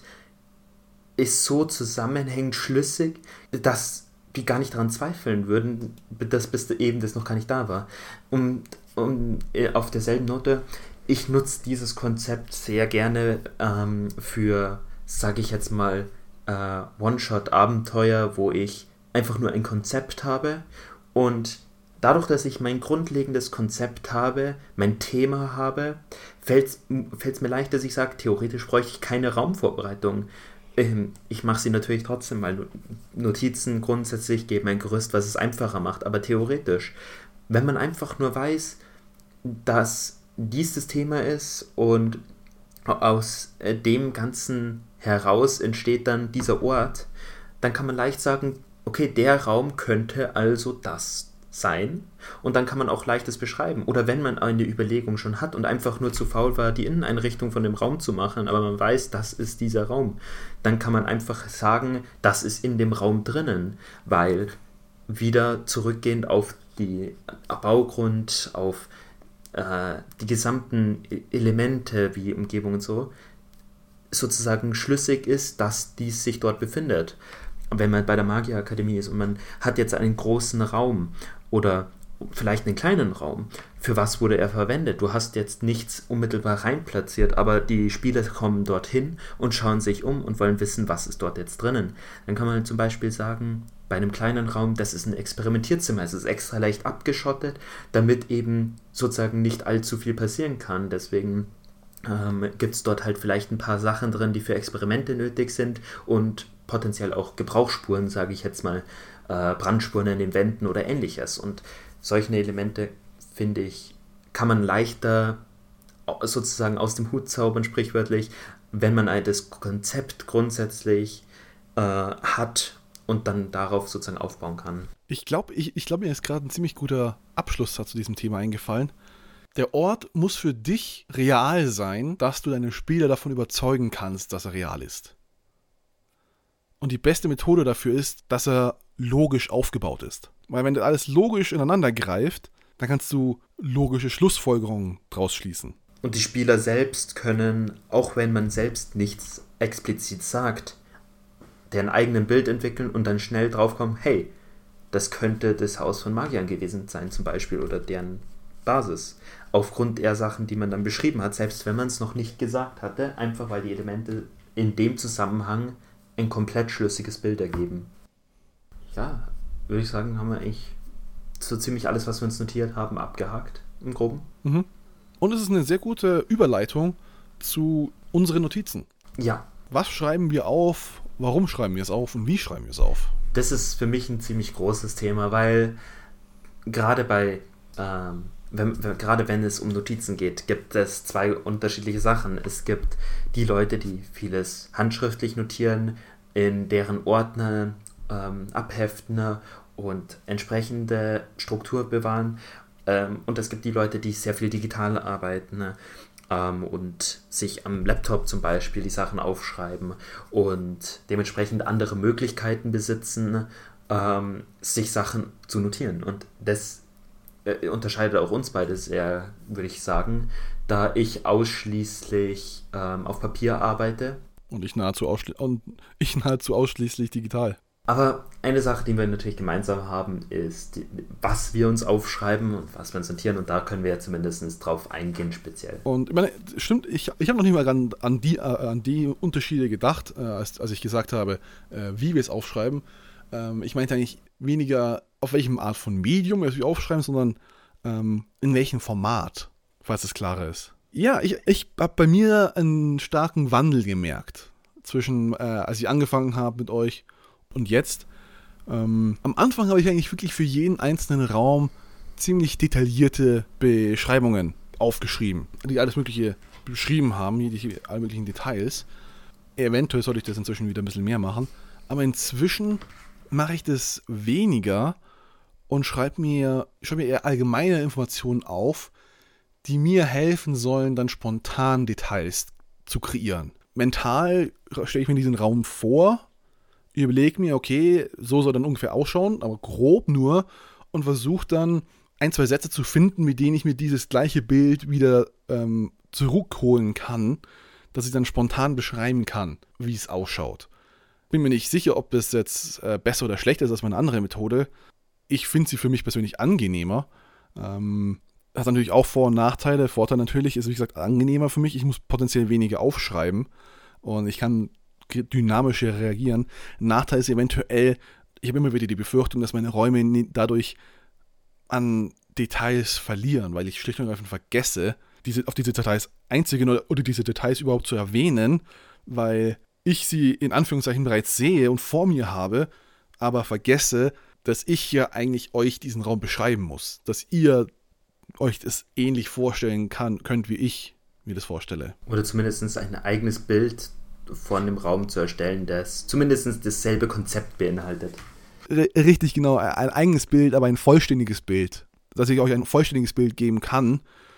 ist so zusammenhängend schlüssig, dass die gar nicht daran zweifeln würden, dass bis eben das noch gar nicht da war. Und, und auf derselben Note, ich nutze dieses Konzept sehr gerne ähm, für, sage ich jetzt mal, äh, One-Shot-Abenteuer, wo ich einfach nur ein Konzept habe und dadurch, dass ich mein grundlegendes Konzept habe, mein Thema habe, fällt es mir leicht, dass ich sage, theoretisch bräuchte ich keine Raumvorbereitung. Ähm, ich mache sie natürlich trotzdem, weil Notizen grundsätzlich geben ein Gerüst, was es einfacher macht, aber theoretisch, wenn man einfach nur weiß, dass dies das Thema ist und aus dem Ganzen heraus entsteht dann dieser Ort, dann kann man leicht sagen, okay, der Raum könnte also das sein und dann kann man auch leicht das beschreiben. Oder wenn man eine Überlegung schon hat und einfach nur zu faul war, die Inneneinrichtung von dem Raum zu machen, aber man weiß, das ist dieser Raum, dann kann man einfach sagen, das ist in dem Raum drinnen, weil wieder zurückgehend auf die Baugrund, auf die gesamten Elemente wie Umgebung und so sozusagen schlüssig ist, dass dies sich dort befindet. Wenn man bei der Magierakademie ist und man hat jetzt einen großen Raum oder vielleicht einen kleinen Raum, für was wurde er verwendet? Du hast jetzt nichts unmittelbar reinplatziert, aber die Spieler kommen dorthin und schauen sich um und wollen wissen, was ist dort jetzt drinnen. Dann kann man zum Beispiel sagen, bei einem kleinen Raum, das ist ein Experimentierzimmer, es ist extra leicht abgeschottet, damit eben sozusagen nicht allzu viel passieren kann. Deswegen ähm, gibt es dort halt vielleicht ein paar Sachen drin, die für Experimente nötig sind und potenziell auch Gebrauchsspuren, sage ich jetzt mal, äh, Brandspuren in den Wänden oder ähnliches. Und solche Elemente, finde ich, kann man leichter sozusagen aus dem Hut zaubern, sprichwörtlich, wenn man das Konzept grundsätzlich äh, hat und dann darauf sozusagen aufbauen kann. Ich glaube, ich, ich glaub, mir ist gerade ein ziemlich guter Abschluss zu diesem Thema eingefallen. Der Ort muss für dich real sein, dass du deine Spieler davon überzeugen kannst, dass er real ist. Und die beste Methode dafür ist, dass er logisch aufgebaut ist. Weil wenn das alles logisch ineinander greift, dann kannst du logische Schlussfolgerungen draus schließen. Und die Spieler selbst können, auch wenn man selbst nichts explizit sagt, deren eigenen Bild entwickeln und dann schnell draufkommen, hey, das könnte das Haus von Magiern gewesen sein zum Beispiel oder deren Basis. Aufgrund der Sachen, die man dann beschrieben hat, selbst wenn man es noch nicht gesagt hatte, einfach weil die Elemente in dem Zusammenhang ein komplett schlüssiges Bild ergeben. Ja, würde ich sagen, haben wir eigentlich so ziemlich alles, was wir uns notiert haben, abgehakt im Groben. Mhm. Und es ist eine sehr gute Überleitung zu unseren Notizen. Ja. Was schreiben wir auf, warum schreiben wir es auf und wie schreiben wir es auf? Das ist für mich ein ziemlich großes Thema, weil gerade bei, ähm, wenn, wenn, gerade wenn es um Notizen geht, gibt es zwei unterschiedliche Sachen. Es gibt die Leute, die vieles handschriftlich notieren, in deren Ordner ähm, abheften und entsprechende Struktur bewahren. Ähm, und es gibt die Leute, die sehr viel digital arbeiten, ne? ähm, und sich am Laptop zum Beispiel die Sachen aufschreiben und dementsprechend andere Möglichkeiten besitzen, ähm, sich Sachen zu notieren. Und das äh, unterscheidet auch uns beide sehr, würde ich sagen, da ich ausschließlich ähm, auf Papier arbeite. Und ich nahezu, ausschli- und ich nahezu ausschließlich digital. Aber eine Sache, die wir natürlich gemeinsam haben, ist, die, was wir uns aufschreiben und was wir uns notieren. Und da können wir ja zumindest drauf eingehen, speziell. Und ich meine, stimmt, ich, ich habe noch nicht mal an, an, die, äh, an die Unterschiede gedacht, äh, als, als ich gesagt habe, äh, wie wir es aufschreiben. Ähm, ich meinte eigentlich weniger, auf welchem Art von Medium wir es aufschreiben, sondern ähm, in welchem Format, falls es klarer ist. Ja, ich, ich habe bei mir einen starken Wandel gemerkt, zwischen, äh, als ich angefangen habe mit euch und jetzt. Ähm, am Anfang habe ich eigentlich wirklich für jeden einzelnen Raum ziemlich detaillierte Beschreibungen aufgeschrieben, die alles Mögliche beschrieben haben, die alle möglichen Details. Eventuell sollte ich das inzwischen wieder ein bisschen mehr machen, aber inzwischen mache ich das weniger und schreibe mir, schreibe mir eher allgemeine Informationen auf, die mir helfen sollen, dann spontan Details zu kreieren. Mental stelle ich mir diesen Raum vor, überlege mir, okay, so soll dann ungefähr ausschauen, aber grob nur, und versuche dann ein, zwei Sätze zu finden, mit denen ich mir dieses gleiche Bild wieder ähm, zurückholen kann, dass ich dann spontan beschreiben kann, wie es ausschaut. Bin mir nicht sicher, ob das jetzt äh, besser oder schlechter ist als meine andere Methode. Ich finde sie für mich persönlich angenehmer. Ähm, hat natürlich auch Vor- und Nachteile. Vorteil natürlich ist, wie gesagt, angenehmer für mich. Ich muss potenziell weniger aufschreiben und ich kann dynamischer reagieren. Nachteil ist eventuell, ich habe immer wieder die Befürchtung, dass meine Räume dadurch an Details verlieren, weil ich schlicht und ergreifend vergesse, diese, auf diese Details einzugehen oder, oder diese Details überhaupt zu erwähnen, weil ich sie in Anführungszeichen bereits sehe und vor mir habe, aber vergesse, dass ich ja eigentlich euch diesen Raum beschreiben muss, dass ihr euch das ähnlich vorstellen kann, könnt, wie ich mir das vorstelle. Oder zumindest ein eigenes Bild von dem Raum zu erstellen, das zumindest dasselbe Konzept beinhaltet. R- richtig, genau. Ein eigenes Bild, aber ein vollständiges Bild. Dass ich euch ein vollständiges Bild geben kann.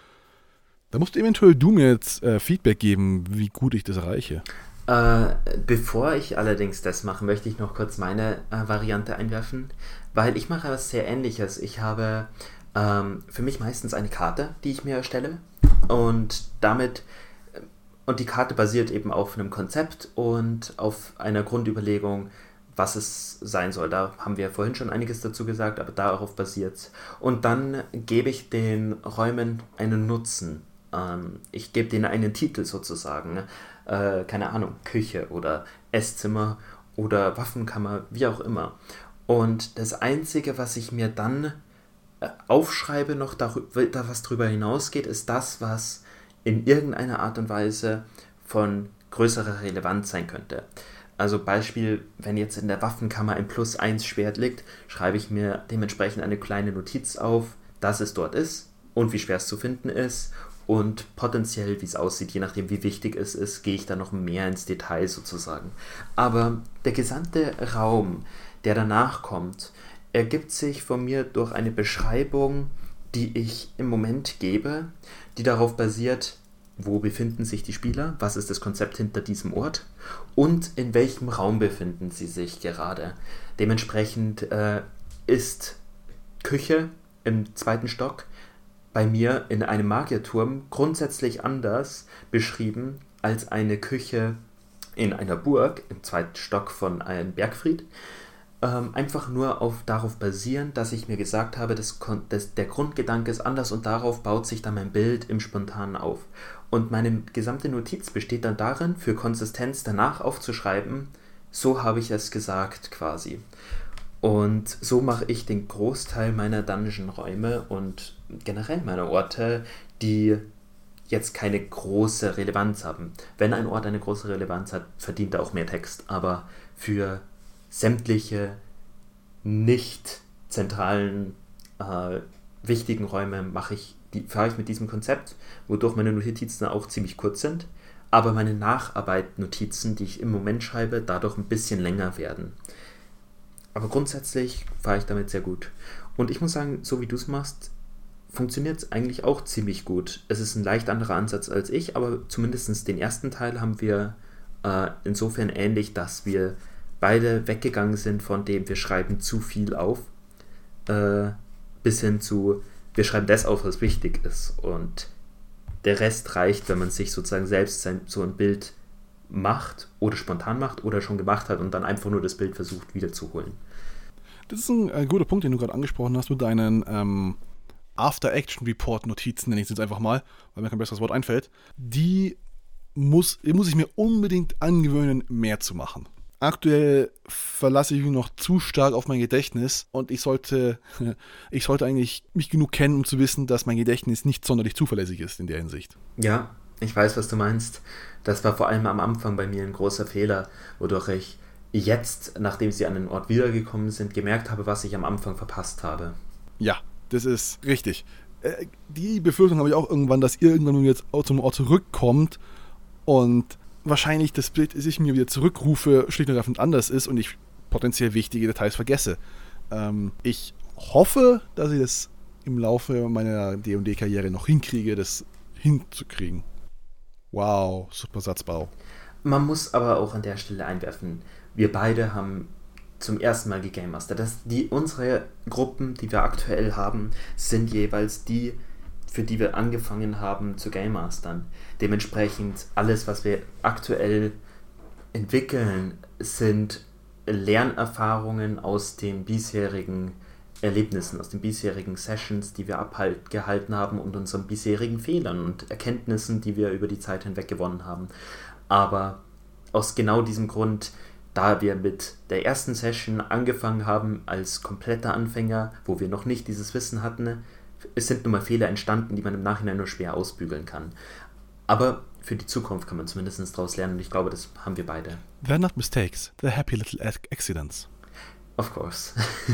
Da musst eventuell du mir jetzt äh, Feedback geben, wie gut ich das erreiche. Äh, bevor ich allerdings das mache, möchte ich noch kurz meine äh, Variante einwerfen, weil ich mache was sehr Ähnliches. Ich habe ähm, für mich meistens eine Karte, die ich mir erstelle, und damit und die Karte basiert eben auf einem Konzept und auf einer Grundüberlegung, was es sein soll. Da haben wir vorhin schon einiges dazu gesagt, aber darauf basiert es. Und dann gebe ich den Räumen einen Nutzen. Ähm, ich gebe denen einen Titel sozusagen. Ne? Äh, keine Ahnung, Küche oder Esszimmer oder Waffenkammer, wie auch immer. Und das Einzige, was ich mir dann äh, aufschreibe, noch darüber, was darüber hinausgeht, ist das, was in irgendeiner Art und Weise von größerer Relevanz sein könnte. Also Beispiel, wenn jetzt in der Waffenkammer ein Plus eins Schwert liegt, schreibe ich mir dementsprechend eine kleine Notiz auf, dass es dort ist und wie schwer es zu finden ist und potenziell, wie es aussieht, je nachdem wie wichtig es ist, gehe ich da noch mehr ins Detail sozusagen. Aber der gesamte Raum, der danach kommt, ergibt sich von mir durch eine Beschreibung, die ich im Moment gebe, die darauf basiert, wo befinden sich die Spieler, was ist das Konzept hinter diesem Ort und in welchem Raum befinden sie sich gerade. Dementsprechend äh, ist Küche im zweiten Stock bei mir in einem Magierturm grundsätzlich anders beschrieben als eine Küche in einer Burg im zweiten Stock von einem Bergfried. Ähm, einfach nur auf, darauf basierend, dass ich mir gesagt habe, das, das, der Grundgedanke ist anders und darauf baut sich dann mein Bild im Spontanen auf. Und meine gesamte Notiz besteht dann darin, für Konsistenz danach aufzuschreiben, so habe ich es gesagt quasi. Und so mache ich den Großteil meiner Dungeon-Räume und generell meiner Orte, die jetzt keine große Relevanz haben. Wenn ein Ort eine große Relevanz hat, verdient er auch mehr Text. Aber für sämtliche nicht zentralen, äh, wichtigen Räume mache ich, die, fahre ich mit diesem Konzept, wodurch meine Notizen auch ziemlich kurz sind, aber meine Nacharbeit-Notizen, die ich im Moment schreibe, dadurch ein bisschen länger werden. Aber grundsätzlich fahre ich damit sehr gut. Und ich muss sagen, so wie du es machst, funktioniert es eigentlich auch ziemlich gut. Es ist ein leicht anderer Ansatz als ich, aber zumindest den ersten Teil haben wir äh, insofern ähnlich, dass wir beide weggegangen sind von dem, wir schreiben zu viel auf, äh, bis hin zu, wir schreiben das auf, was wichtig ist. Und der Rest reicht, wenn man sich sozusagen selbst sein, so ein Bild macht oder spontan macht oder schon gemacht hat und dann einfach nur das Bild versucht wiederzuholen. Das ist ein äh, guter Punkt, den du gerade angesprochen hast mit deinen ähm, After-Action-Report-Notizen, nenne ich es jetzt einfach mal, weil mir kein besseres Wort einfällt. Die muss, die muss ich mir unbedingt angewöhnen, mehr zu machen. Aktuell verlasse ich mich noch zu stark auf mein Gedächtnis und ich sollte, ich sollte eigentlich mich genug kennen, um zu wissen, dass mein Gedächtnis nicht sonderlich zuverlässig ist in der Hinsicht. Ja, ich weiß, was du meinst. Das war vor allem am Anfang bei mir ein großer Fehler, wodurch ich jetzt, nachdem sie an den Ort wiedergekommen sind, gemerkt habe, was ich am Anfang verpasst habe. Ja, das ist richtig. Äh, die Befürchtung habe ich auch irgendwann, dass ihr irgendwann jetzt zum Ort zurückkommt und wahrscheinlich das Bild, das ich mir wieder zurückrufe, schlicht und ergreifend anders ist und ich potenziell wichtige Details vergesse. Ähm, ich hoffe, dass ich das im Laufe meiner D und D-Karriere noch hinkriege, das hinzukriegen. Wow, super Satzbau. Man muss aber auch an der Stelle einwerfen, wir beide haben zum ersten Mal gegamemastert. Das, die, unsere Gruppen, die wir aktuell haben, sind jeweils die, für die wir angefangen haben zu gamemastern. Dementsprechend alles, was wir aktuell entwickeln, sind Lernerfahrungen aus den bisherigen Erlebnissen, aus den bisherigen Sessions, die wir abgehalten haben und unseren bisherigen Fehlern und Erkenntnissen, die wir über die Zeit hinweg gewonnen haben. Aber aus genau diesem Grund, da wir mit der ersten Session angefangen haben als kompletter Anfänger, wo wir noch nicht dieses Wissen hatten, es sind nun mal Fehler entstanden, die man im Nachhinein nur schwer ausbügeln kann. Aber für die Zukunft kann man zumindest daraus lernen und ich glaube, das haben wir beide. They're not mistakes, they're happy little accidents. Of course.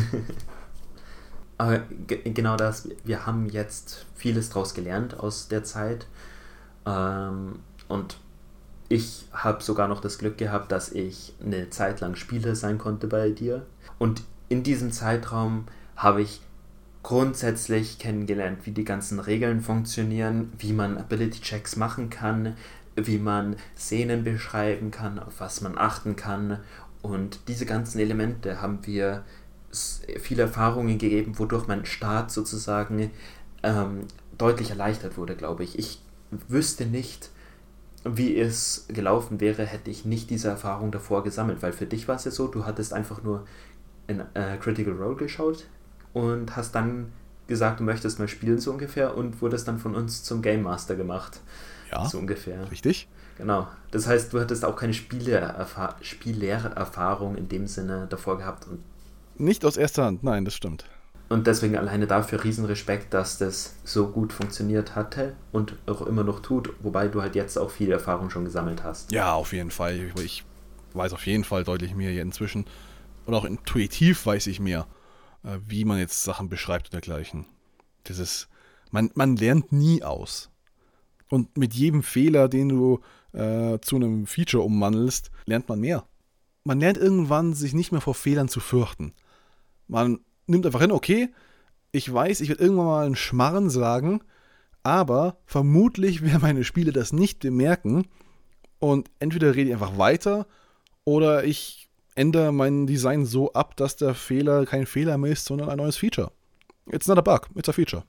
Aber g- genau das, wir haben jetzt vieles daraus gelernt aus der Zeit ähm, und ich habe sogar noch das Glück gehabt, dass ich eine Zeit lang Spieler sein konnte bei dir. Und in diesem Zeitraum habe ich grundsätzlich kennengelernt, wie die ganzen Regeln funktionieren, wie man Ability-Checks machen kann, wie man Szenen beschreiben kann, auf was man achten kann. Und diese ganzen Elemente haben wir viele Erfahrungen gegeben, wodurch mein Start sozusagen ähm, deutlich erleichtert wurde, glaube ich. Ich wüsste nicht, wie es gelaufen wäre, hätte ich nicht diese Erfahrung davor gesammelt, weil für dich war es ja so, du hattest einfach nur in äh, Critical Role geschaut und hast dann gesagt, du möchtest mal spielen so ungefähr und wurdest dann von uns zum Game Master gemacht. Ja, so ungefähr. Richtig. Genau. Das heißt, du hattest auch keine Spielererfahr- Spielererfahrung in dem Sinne davor gehabt. Und Nicht aus erster Hand, nein, das stimmt. Und deswegen alleine dafür Riesenrespekt, dass das so gut funktioniert hatte und auch immer noch tut, wobei du halt jetzt auch viel Erfahrung schon gesammelt hast. Ja, auf jeden Fall. Ich weiß auf jeden Fall deutlich mehr hier inzwischen. Und auch intuitiv weiß ich mehr, wie man jetzt Sachen beschreibt und dergleichen. Das ist, man, man lernt nie aus. Und mit jedem Fehler, den du äh, zu einem Feature umwandelst, lernt man mehr. Man lernt irgendwann, sich nicht mehr vor Fehlern zu fürchten. Man nimmt einfach hin, okay, ich weiß, ich werde irgendwann mal einen Schmarren sagen, aber vermutlich werden meine Spieler das nicht bemerken und entweder rede ich einfach weiter oder ich ändere mein Design so ab, dass der Fehler kein Fehler mehr ist, sondern ein neues Feature. It's not a bug, it's a feature.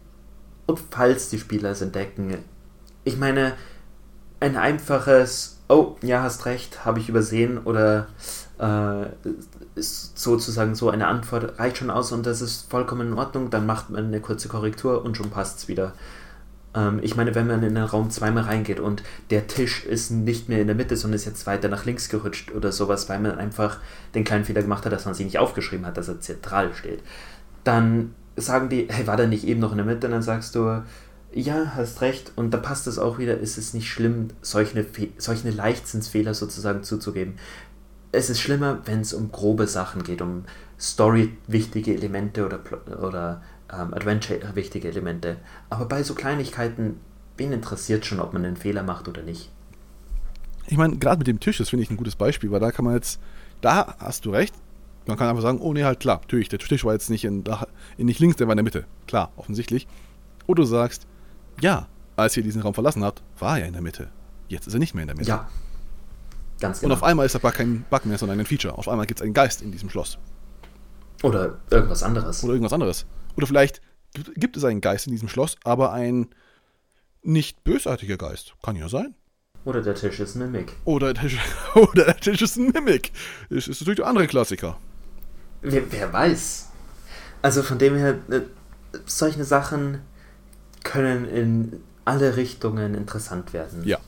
Und falls die Spieler es entdecken, ich meine, ein einfaches, oh, ja, hast recht, habe ich übersehen oder äh, ist sozusagen so eine Antwort reicht schon aus und das ist vollkommen in Ordnung, dann macht man eine kurze Korrektur und schon passt es wieder. Ähm, ich meine, wenn man in den Raum zweimal reingeht und der Tisch ist nicht mehr in der Mitte, sondern ist jetzt weiter nach links gerutscht oder sowas, weil man einfach den kleinen Fehler gemacht hat, dass man sie nicht aufgeschrieben hat, dass er zentral steht, dann sagen die, hey, war der nicht eben noch in der Mitte? Und dann sagst du, ja, hast recht. Und da passt es auch wieder, ist es nicht schlimm, solche, solche Leichtsinnsfehler sozusagen zuzugeben. Es ist schlimmer, wenn es um grobe Sachen geht, um Story-wichtige Elemente oder, oder ähm, Adventure-wichtige Elemente. Aber bei so Kleinigkeiten, wen interessiert schon, ob man einen Fehler macht oder nicht? Ich meine, gerade mit dem Tisch, das finde ich ein gutes Beispiel, weil da kann man jetzt, da hast du recht, man kann einfach sagen, oh nee, halt klar, natürlich, der Tisch war jetzt nicht, in, in nicht links, der war in der Mitte. Klar, offensichtlich. Oder du sagst, ja, als ihr diesen Raum verlassen habt, war er in der Mitte. Jetzt ist er nicht mehr in der Mitte. Ja, ganz genau. Und auf einmal ist der Bug kein Bug mehr, sondern ein Feature. Auf einmal gibt es einen Geist in diesem Schloss. Oder irgendwas anderes. Oder irgendwas anderes. Oder vielleicht gibt es einen Geist in diesem Schloss, aber ein nicht bösartiger Geist. Kann ja sein. Oder der Tisch ist ein Mimik. Oder der Tisch, oder der Tisch ist ein Mimik. Das ist natürlich der andere Klassiker. Wer, wer weiß. Also von dem her, äh, solche Sachen können in alle Richtungen interessant werden. Ja.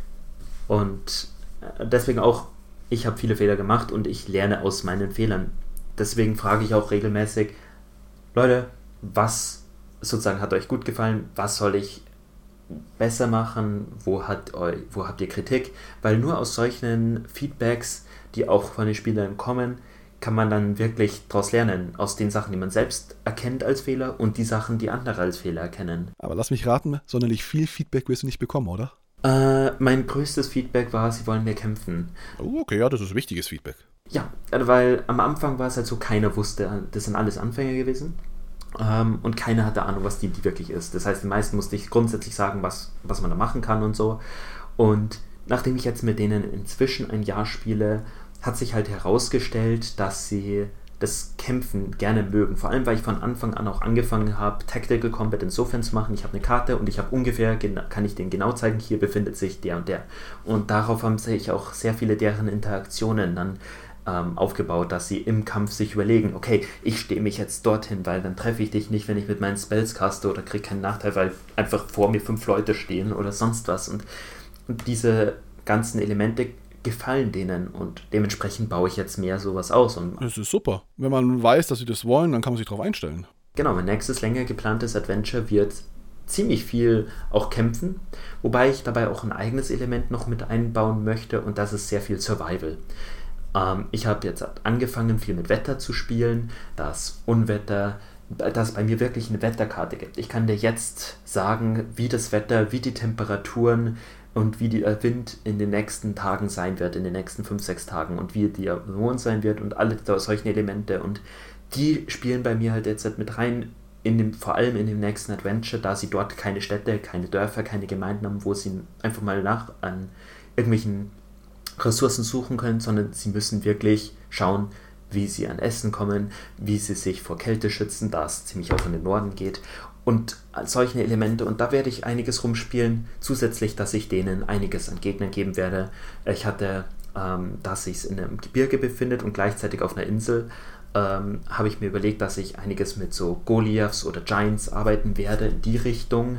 Und deswegen auch, ich habe viele Fehler gemacht und ich lerne aus meinen Fehlern. Deswegen frage ich auch regelmäßig, Leute, was sozusagen hat euch gut gefallen? Was soll ich besser machen? Wo, hat eu, wo habt ihr Kritik? Weil nur aus solchen Feedbacks, die auch von den Spielern kommen, kann man dann wirklich daraus lernen, aus den Sachen, die man selbst erkennt als Fehler und die Sachen, die andere als Fehler erkennen. Aber lass mich raten, sonderlich viel Feedback wirst du nicht bekommen, oder? Äh, mein größtes Feedback war, sie wollen mehr kämpfen. Oh, okay, ja, das ist wichtiges Feedback. Ja, weil am Anfang war es halt so, keiner wusste, das sind alles Anfänger gewesen. Ähm, und keiner hatte Ahnung, was D und D wirklich ist. Das heißt, den meisten musste ich grundsätzlich sagen, was, was man da machen kann und so. Und nachdem ich jetzt mit denen inzwischen ein Jahr spiele, hat sich halt herausgestellt, dass sie das Kämpfen gerne mögen. Vor allem, weil ich von Anfang an auch angefangen habe, Tactical Combat insofern zu machen. Ich habe eine Karte und ich habe ungefähr, kann ich denen genau zeigen, hier befindet sich der und der. Und darauf haben sich auch sehr viele deren Interaktionen dann ähm, aufgebaut, dass sie im Kampf sich überlegen, okay, ich stehe mich jetzt dorthin, weil dann treffe ich dich nicht, wenn ich mit meinen Spells caste oder kriege keinen Nachteil, weil einfach vor mir fünf Leute stehen oder sonst was. Und, und diese ganzen Elemente gefallen denen und dementsprechend baue ich jetzt mehr sowas aus. Und das ist super. Wenn man weiß, dass sie das wollen, dann kann man sich darauf einstellen. Genau, mein nächstes länger geplantes Adventure wird ziemlich viel auch kämpfen, wobei ich dabei auch ein eigenes Element noch mit einbauen möchte und das ist sehr viel Survival. Ähm, ich habe jetzt angefangen, viel mit Wetter zu spielen, das Unwetter, dass es bei mir wirklich eine Wetterkarte gibt. Ich kann dir jetzt sagen, wie das Wetter, wie die Temperaturen und wie der Wind in den nächsten Tagen sein wird, in den nächsten fünf, sechs Tagen und wie der Mond sein wird und alle solchen Elemente und die spielen bei mir halt jetzt halt mit rein, in dem, vor allem in dem nächsten Adventure, da sie dort keine Städte, keine Dörfer, keine Gemeinden haben, wo sie einfach mal nach an irgendwelchen Ressourcen suchen können, sondern sie müssen wirklich schauen, wie sie an Essen kommen, wie sie sich vor Kälte schützen, da es ziemlich auch in den Norden geht und solche Elemente und da werde ich einiges rumspielen, zusätzlich, dass ich denen einiges an Gegnern geben werde. Ich hatte, ähm, dass sich es in einem Gebirge befindet und gleichzeitig auf einer Insel, ähm, habe ich mir überlegt, dass ich einiges mit so Goliaths oder Giants arbeiten werde in die Richtung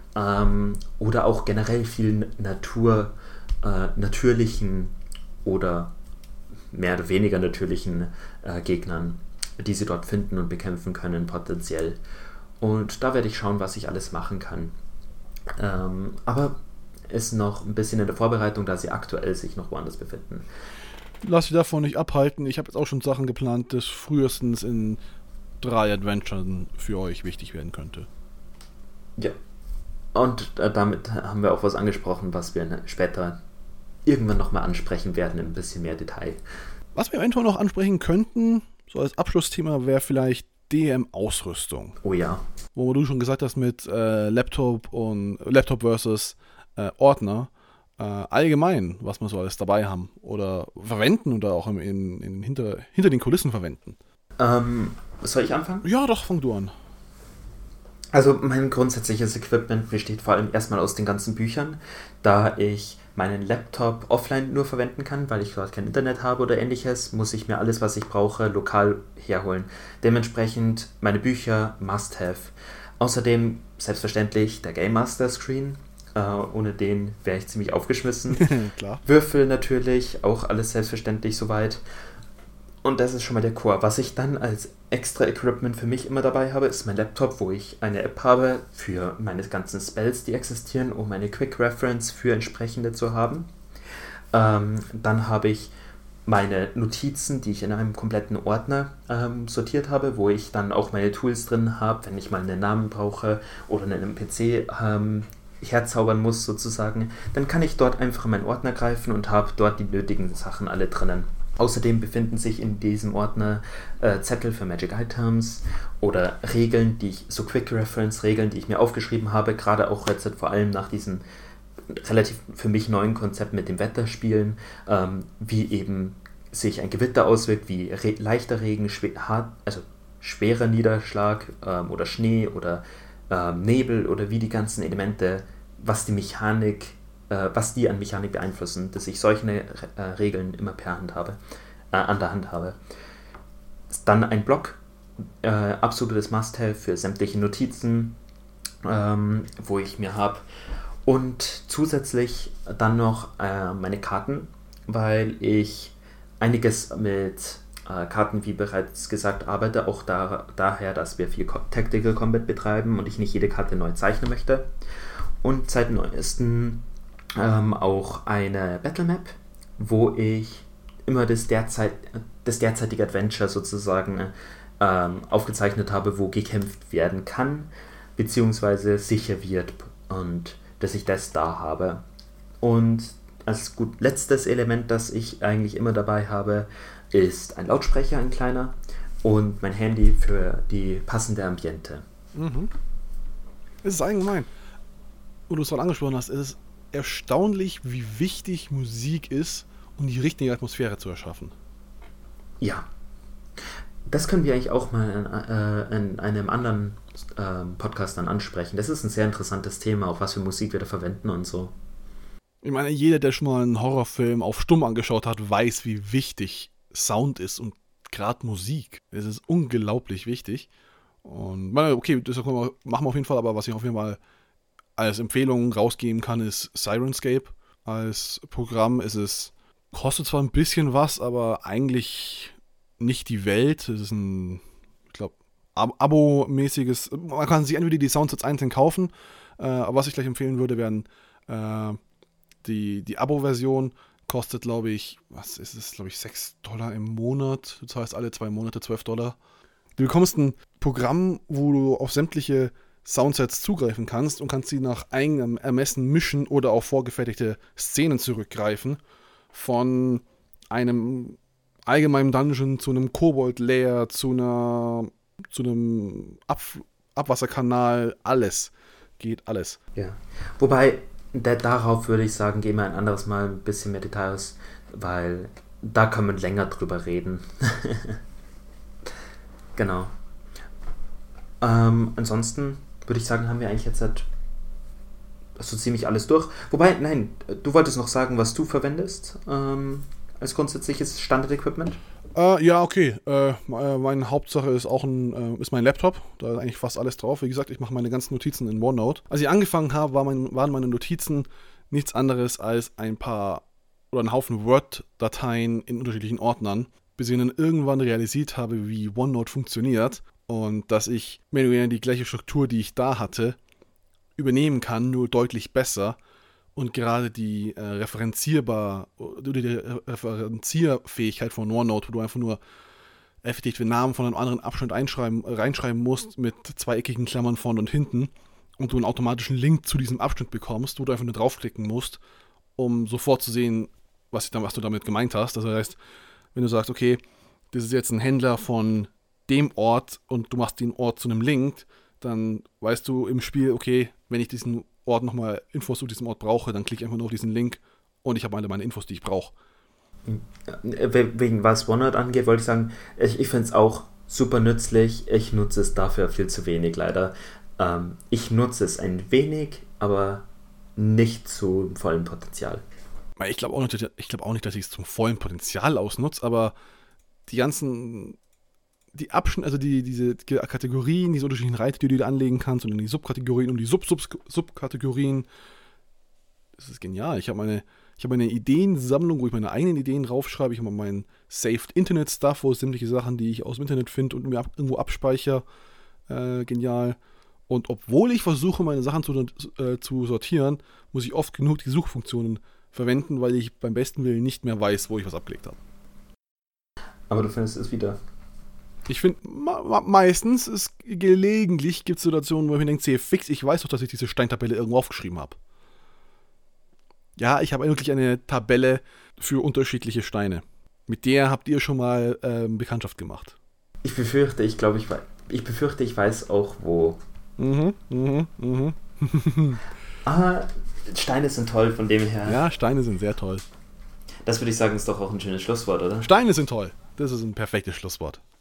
ähm, oder auch generell vielen Natur, äh, natürlichen oder mehr oder weniger natürlichen äh, Gegnern, die sie dort finden und bekämpfen können potenziell. Und da werde ich schauen, was ich alles machen kann. Ähm, aber ist noch ein bisschen in der Vorbereitung, da sie aktuell sich noch woanders befinden. Lass dich davon nicht abhalten. Ich habe jetzt auch schon Sachen geplant, das frühestens in drei Adventuren für euch wichtig werden könnte. Ja. Und äh, damit haben wir auch was angesprochen, was wir später irgendwann nochmal ansprechen werden in ein bisschen mehr Detail. Was wir eventuell noch ansprechen könnten, so als Abschlussthema, wäre vielleicht D M Ausrüstung. Oh ja. Wo du schon gesagt hast mit äh, Laptop und Laptop versus äh, Ordner. Äh, allgemein, was wir so alles dabei haben oder verwenden oder auch in, in, in hinter, hinter den Kulissen verwenden. Ähm, soll ich anfangen? Ja, doch, fang du an. Also mein grundsätzliches Equipment besteht vor allem erstmal aus den ganzen Büchern, da ich meinen Laptop offline nur verwenden kann, weil ich gerade kein Internet habe oder ähnliches, muss ich mir alles, was ich brauche, lokal herholen. Dementsprechend meine Bücher must have. Außerdem selbstverständlich der Game Master Screen, äh, ohne den wäre ich ziemlich aufgeschmissen. Klar. Würfel natürlich, auch alles selbstverständlich soweit. Und das ist schon mal der Core. Was ich dann als extra Equipment für mich immer dabei habe, ist mein Laptop, wo ich eine App habe für meine ganzen Spells, die existieren, um eine Quick Reference für entsprechende zu haben. Ähm, dann habe ich meine Notizen, die ich in einem kompletten Ordner ähm, sortiert habe, wo ich dann auch meine Tools drin habe, wenn ich mal einen Namen brauche oder einen P C ähm, herzaubern muss sozusagen. Dann kann ich dort einfach in meinen Ordner greifen und habe dort die nötigen Sachen alle drinnen. Außerdem befinden sich in diesem Ordner äh, Zettel für Magic Items oder Regeln, die ich, so Quick Reference Regeln, die ich mir aufgeschrieben habe, gerade auch jetzt vor allem nach diesem relativ für mich neuen Konzept mit dem Wetterspielen, ähm, wie eben sich ein Gewitter auswirkt, wie re- leichter Regen, schwer, hart, also schwerer Niederschlag ähm, oder Schnee oder ähm, Nebel oder wie die ganzen Elemente, was die Mechanik was die an Mechanik beeinflussen, dass ich solche äh, Regeln immer per Hand habe, äh, an der Hand habe. Dann ein Block, äh, absolutes Must-Have für sämtliche Notizen, ähm, wo ich mir habe. Und zusätzlich dann noch äh, meine Karten, weil ich einiges mit äh, Karten, wie bereits gesagt, arbeite, auch da, daher, dass wir viel Tactical Combat betreiben und ich nicht jede Karte neu zeichnen möchte. Und seit neuesten Ähm, auch eine Battlemap, wo ich immer das, derzeit, das derzeitige Adventure sozusagen ähm, aufgezeichnet habe, wo gekämpft werden kann, beziehungsweise sicher wird und dass ich das da habe. Und als gut letztes Element, das ich eigentlich immer dabei habe, ist ein Lautsprecher, ein kleiner, und mein Handy für die passende Ambiente. Mhm. Es ist allgemein, wo du es gerade angesprochen hast, ist es erstaunlich, wie wichtig Musik ist, um die richtige Atmosphäre zu erschaffen. Ja. Das können wir eigentlich auch mal in, äh, in einem anderen äh, Podcast dann ansprechen. Das ist ein sehr interessantes Thema, auch was für Musik wir da verwenden und so. Ich meine, jeder, der schon mal einen Horrorfilm auf Stumm angeschaut hat, weiß, wie wichtig Sound ist und gerade Musik. Es ist unglaublich wichtig. Und okay, das machen wir auf jeden Fall, aber was ich auf jeden Fall als Empfehlung rausgeben kann, ist Sirenscape. Als Programm ist es, kostet zwar ein bisschen was, aber eigentlich nicht die Welt. Es ist ein, ich glaube, Ab- Abo-mäßiges, man kann sich entweder die Soundsets einzeln kaufen, äh, aber was ich gleich empfehlen würde, wären äh, die, die Abo-Version, kostet, glaube ich, was ist es, glaube ich, sechs Dollar im Monat. Du zahlst alle zwei Monate zwölf Dollar. Du bekommst ein Programm, wo du auf sämtliche Soundsets zugreifen kannst und kannst sie nach eigenem Ermessen mischen oder auf vorgefertigte Szenen zurückgreifen. Von einem allgemeinen Dungeon zu einem Kobold-Lair, zu einer zu einem Ab- Abwasserkanal, alles. Geht alles. Ja. Wobei, der, darauf würde ich sagen, gehen wir ein anderes Mal ein bisschen mehr Details, weil da kann man länger drüber reden. Genau. Ähm, ansonsten würde ich sagen, haben wir eigentlich jetzt halt so ziemlich alles durch. Wobei, nein, du wolltest noch sagen, was du verwendest ähm, als grundsätzliches Standard-Equipment? Äh, ja, okay. Äh, meine Hauptsache ist auch ein, äh, ist mein Laptop. Da ist eigentlich fast alles drauf. Wie gesagt, ich mache meine ganzen Notizen in OneNote. Als ich angefangen habe, war mein, waren meine Notizen nichts anderes als ein paar oder ein Haufen Word-Dateien in unterschiedlichen Ordnern, bis ich dann irgendwann realisiert habe, wie OneNote funktioniert und dass ich mehr oder weniger die gleiche Struktur, die ich da hatte, übernehmen kann, nur deutlich besser. Und gerade die äh, referenzierbar, die Referenzierfähigkeit von OneNote, wo du einfach nur effektiv den Namen von einem anderen Abschnitt einschreiben, reinschreiben musst mit zweieckigen Klammern vorne und hinten und du einen automatischen Link zu diesem Abschnitt bekommst, wo du einfach nur draufklicken musst, um sofort zu sehen, was, ich, was du damit gemeint hast. Das heißt, wenn du sagst, okay, das ist jetzt ein Händler von dem Ort und du machst den Ort zu einem Link, dann weißt du im Spiel, okay, wenn ich diesen Ort nochmal Infos zu diesem Ort brauche, dann klicke ich einfach nur auf diesen Link und ich habe alle meine Infos, die ich brauche. Wegen was OneNote angeht, wollte ich sagen, ich, ich finde es auch super nützlich. Ich nutze es dafür viel zu wenig, leider. Ähm, ich nutze es ein wenig, aber nicht zu vollem Potenzial. Ich glaube auch, glaub auch nicht, dass ich es zum vollen Potenzial ausnutze, aber die ganzen, die Abschnitte, also die, diese Kategorien, diese unterschiedlichen Reiter, die du da anlegen kannst und in die Subkategorien und die Sub-Sub-Subkategorien, das ist genial. Ich habe meine, ich habe eine Ideensammlung, wo ich meine eigenen Ideen draufschreibe. Ich habe meinen Saved Internet Stuff, wo es sämtliche Sachen, die ich aus dem Internet finde und mir ab, irgendwo abspeichere. Äh, genial. Und obwohl ich versuche, meine Sachen zu, äh, zu sortieren, muss ich oft genug die Suchfunktionen verwenden, weil ich beim besten Willen nicht mehr weiß, wo ich was abgelegt habe. Aber du findest es wieder. Ich finde, ma- meistens, ist, gelegentlich gibt es Situationen, wo ich mir denke, C fix, ich weiß doch, dass ich diese Steintabelle irgendwo aufgeschrieben habe. Ja, ich habe wirklich eine Tabelle für unterschiedliche Steine. Mit der habt ihr schon mal ähm, Bekanntschaft gemacht. Ich befürchte, ich glaube, ich, ich befürchte, ich weiß auch, wo. Mhm, mhm, mhm. Aber Steine sind toll, von dem her. Ja, Steine sind sehr toll. Das würde ich sagen, ist doch auch ein schönes Schlusswort, oder? Steine sind toll. Das ist ein perfektes Schlusswort.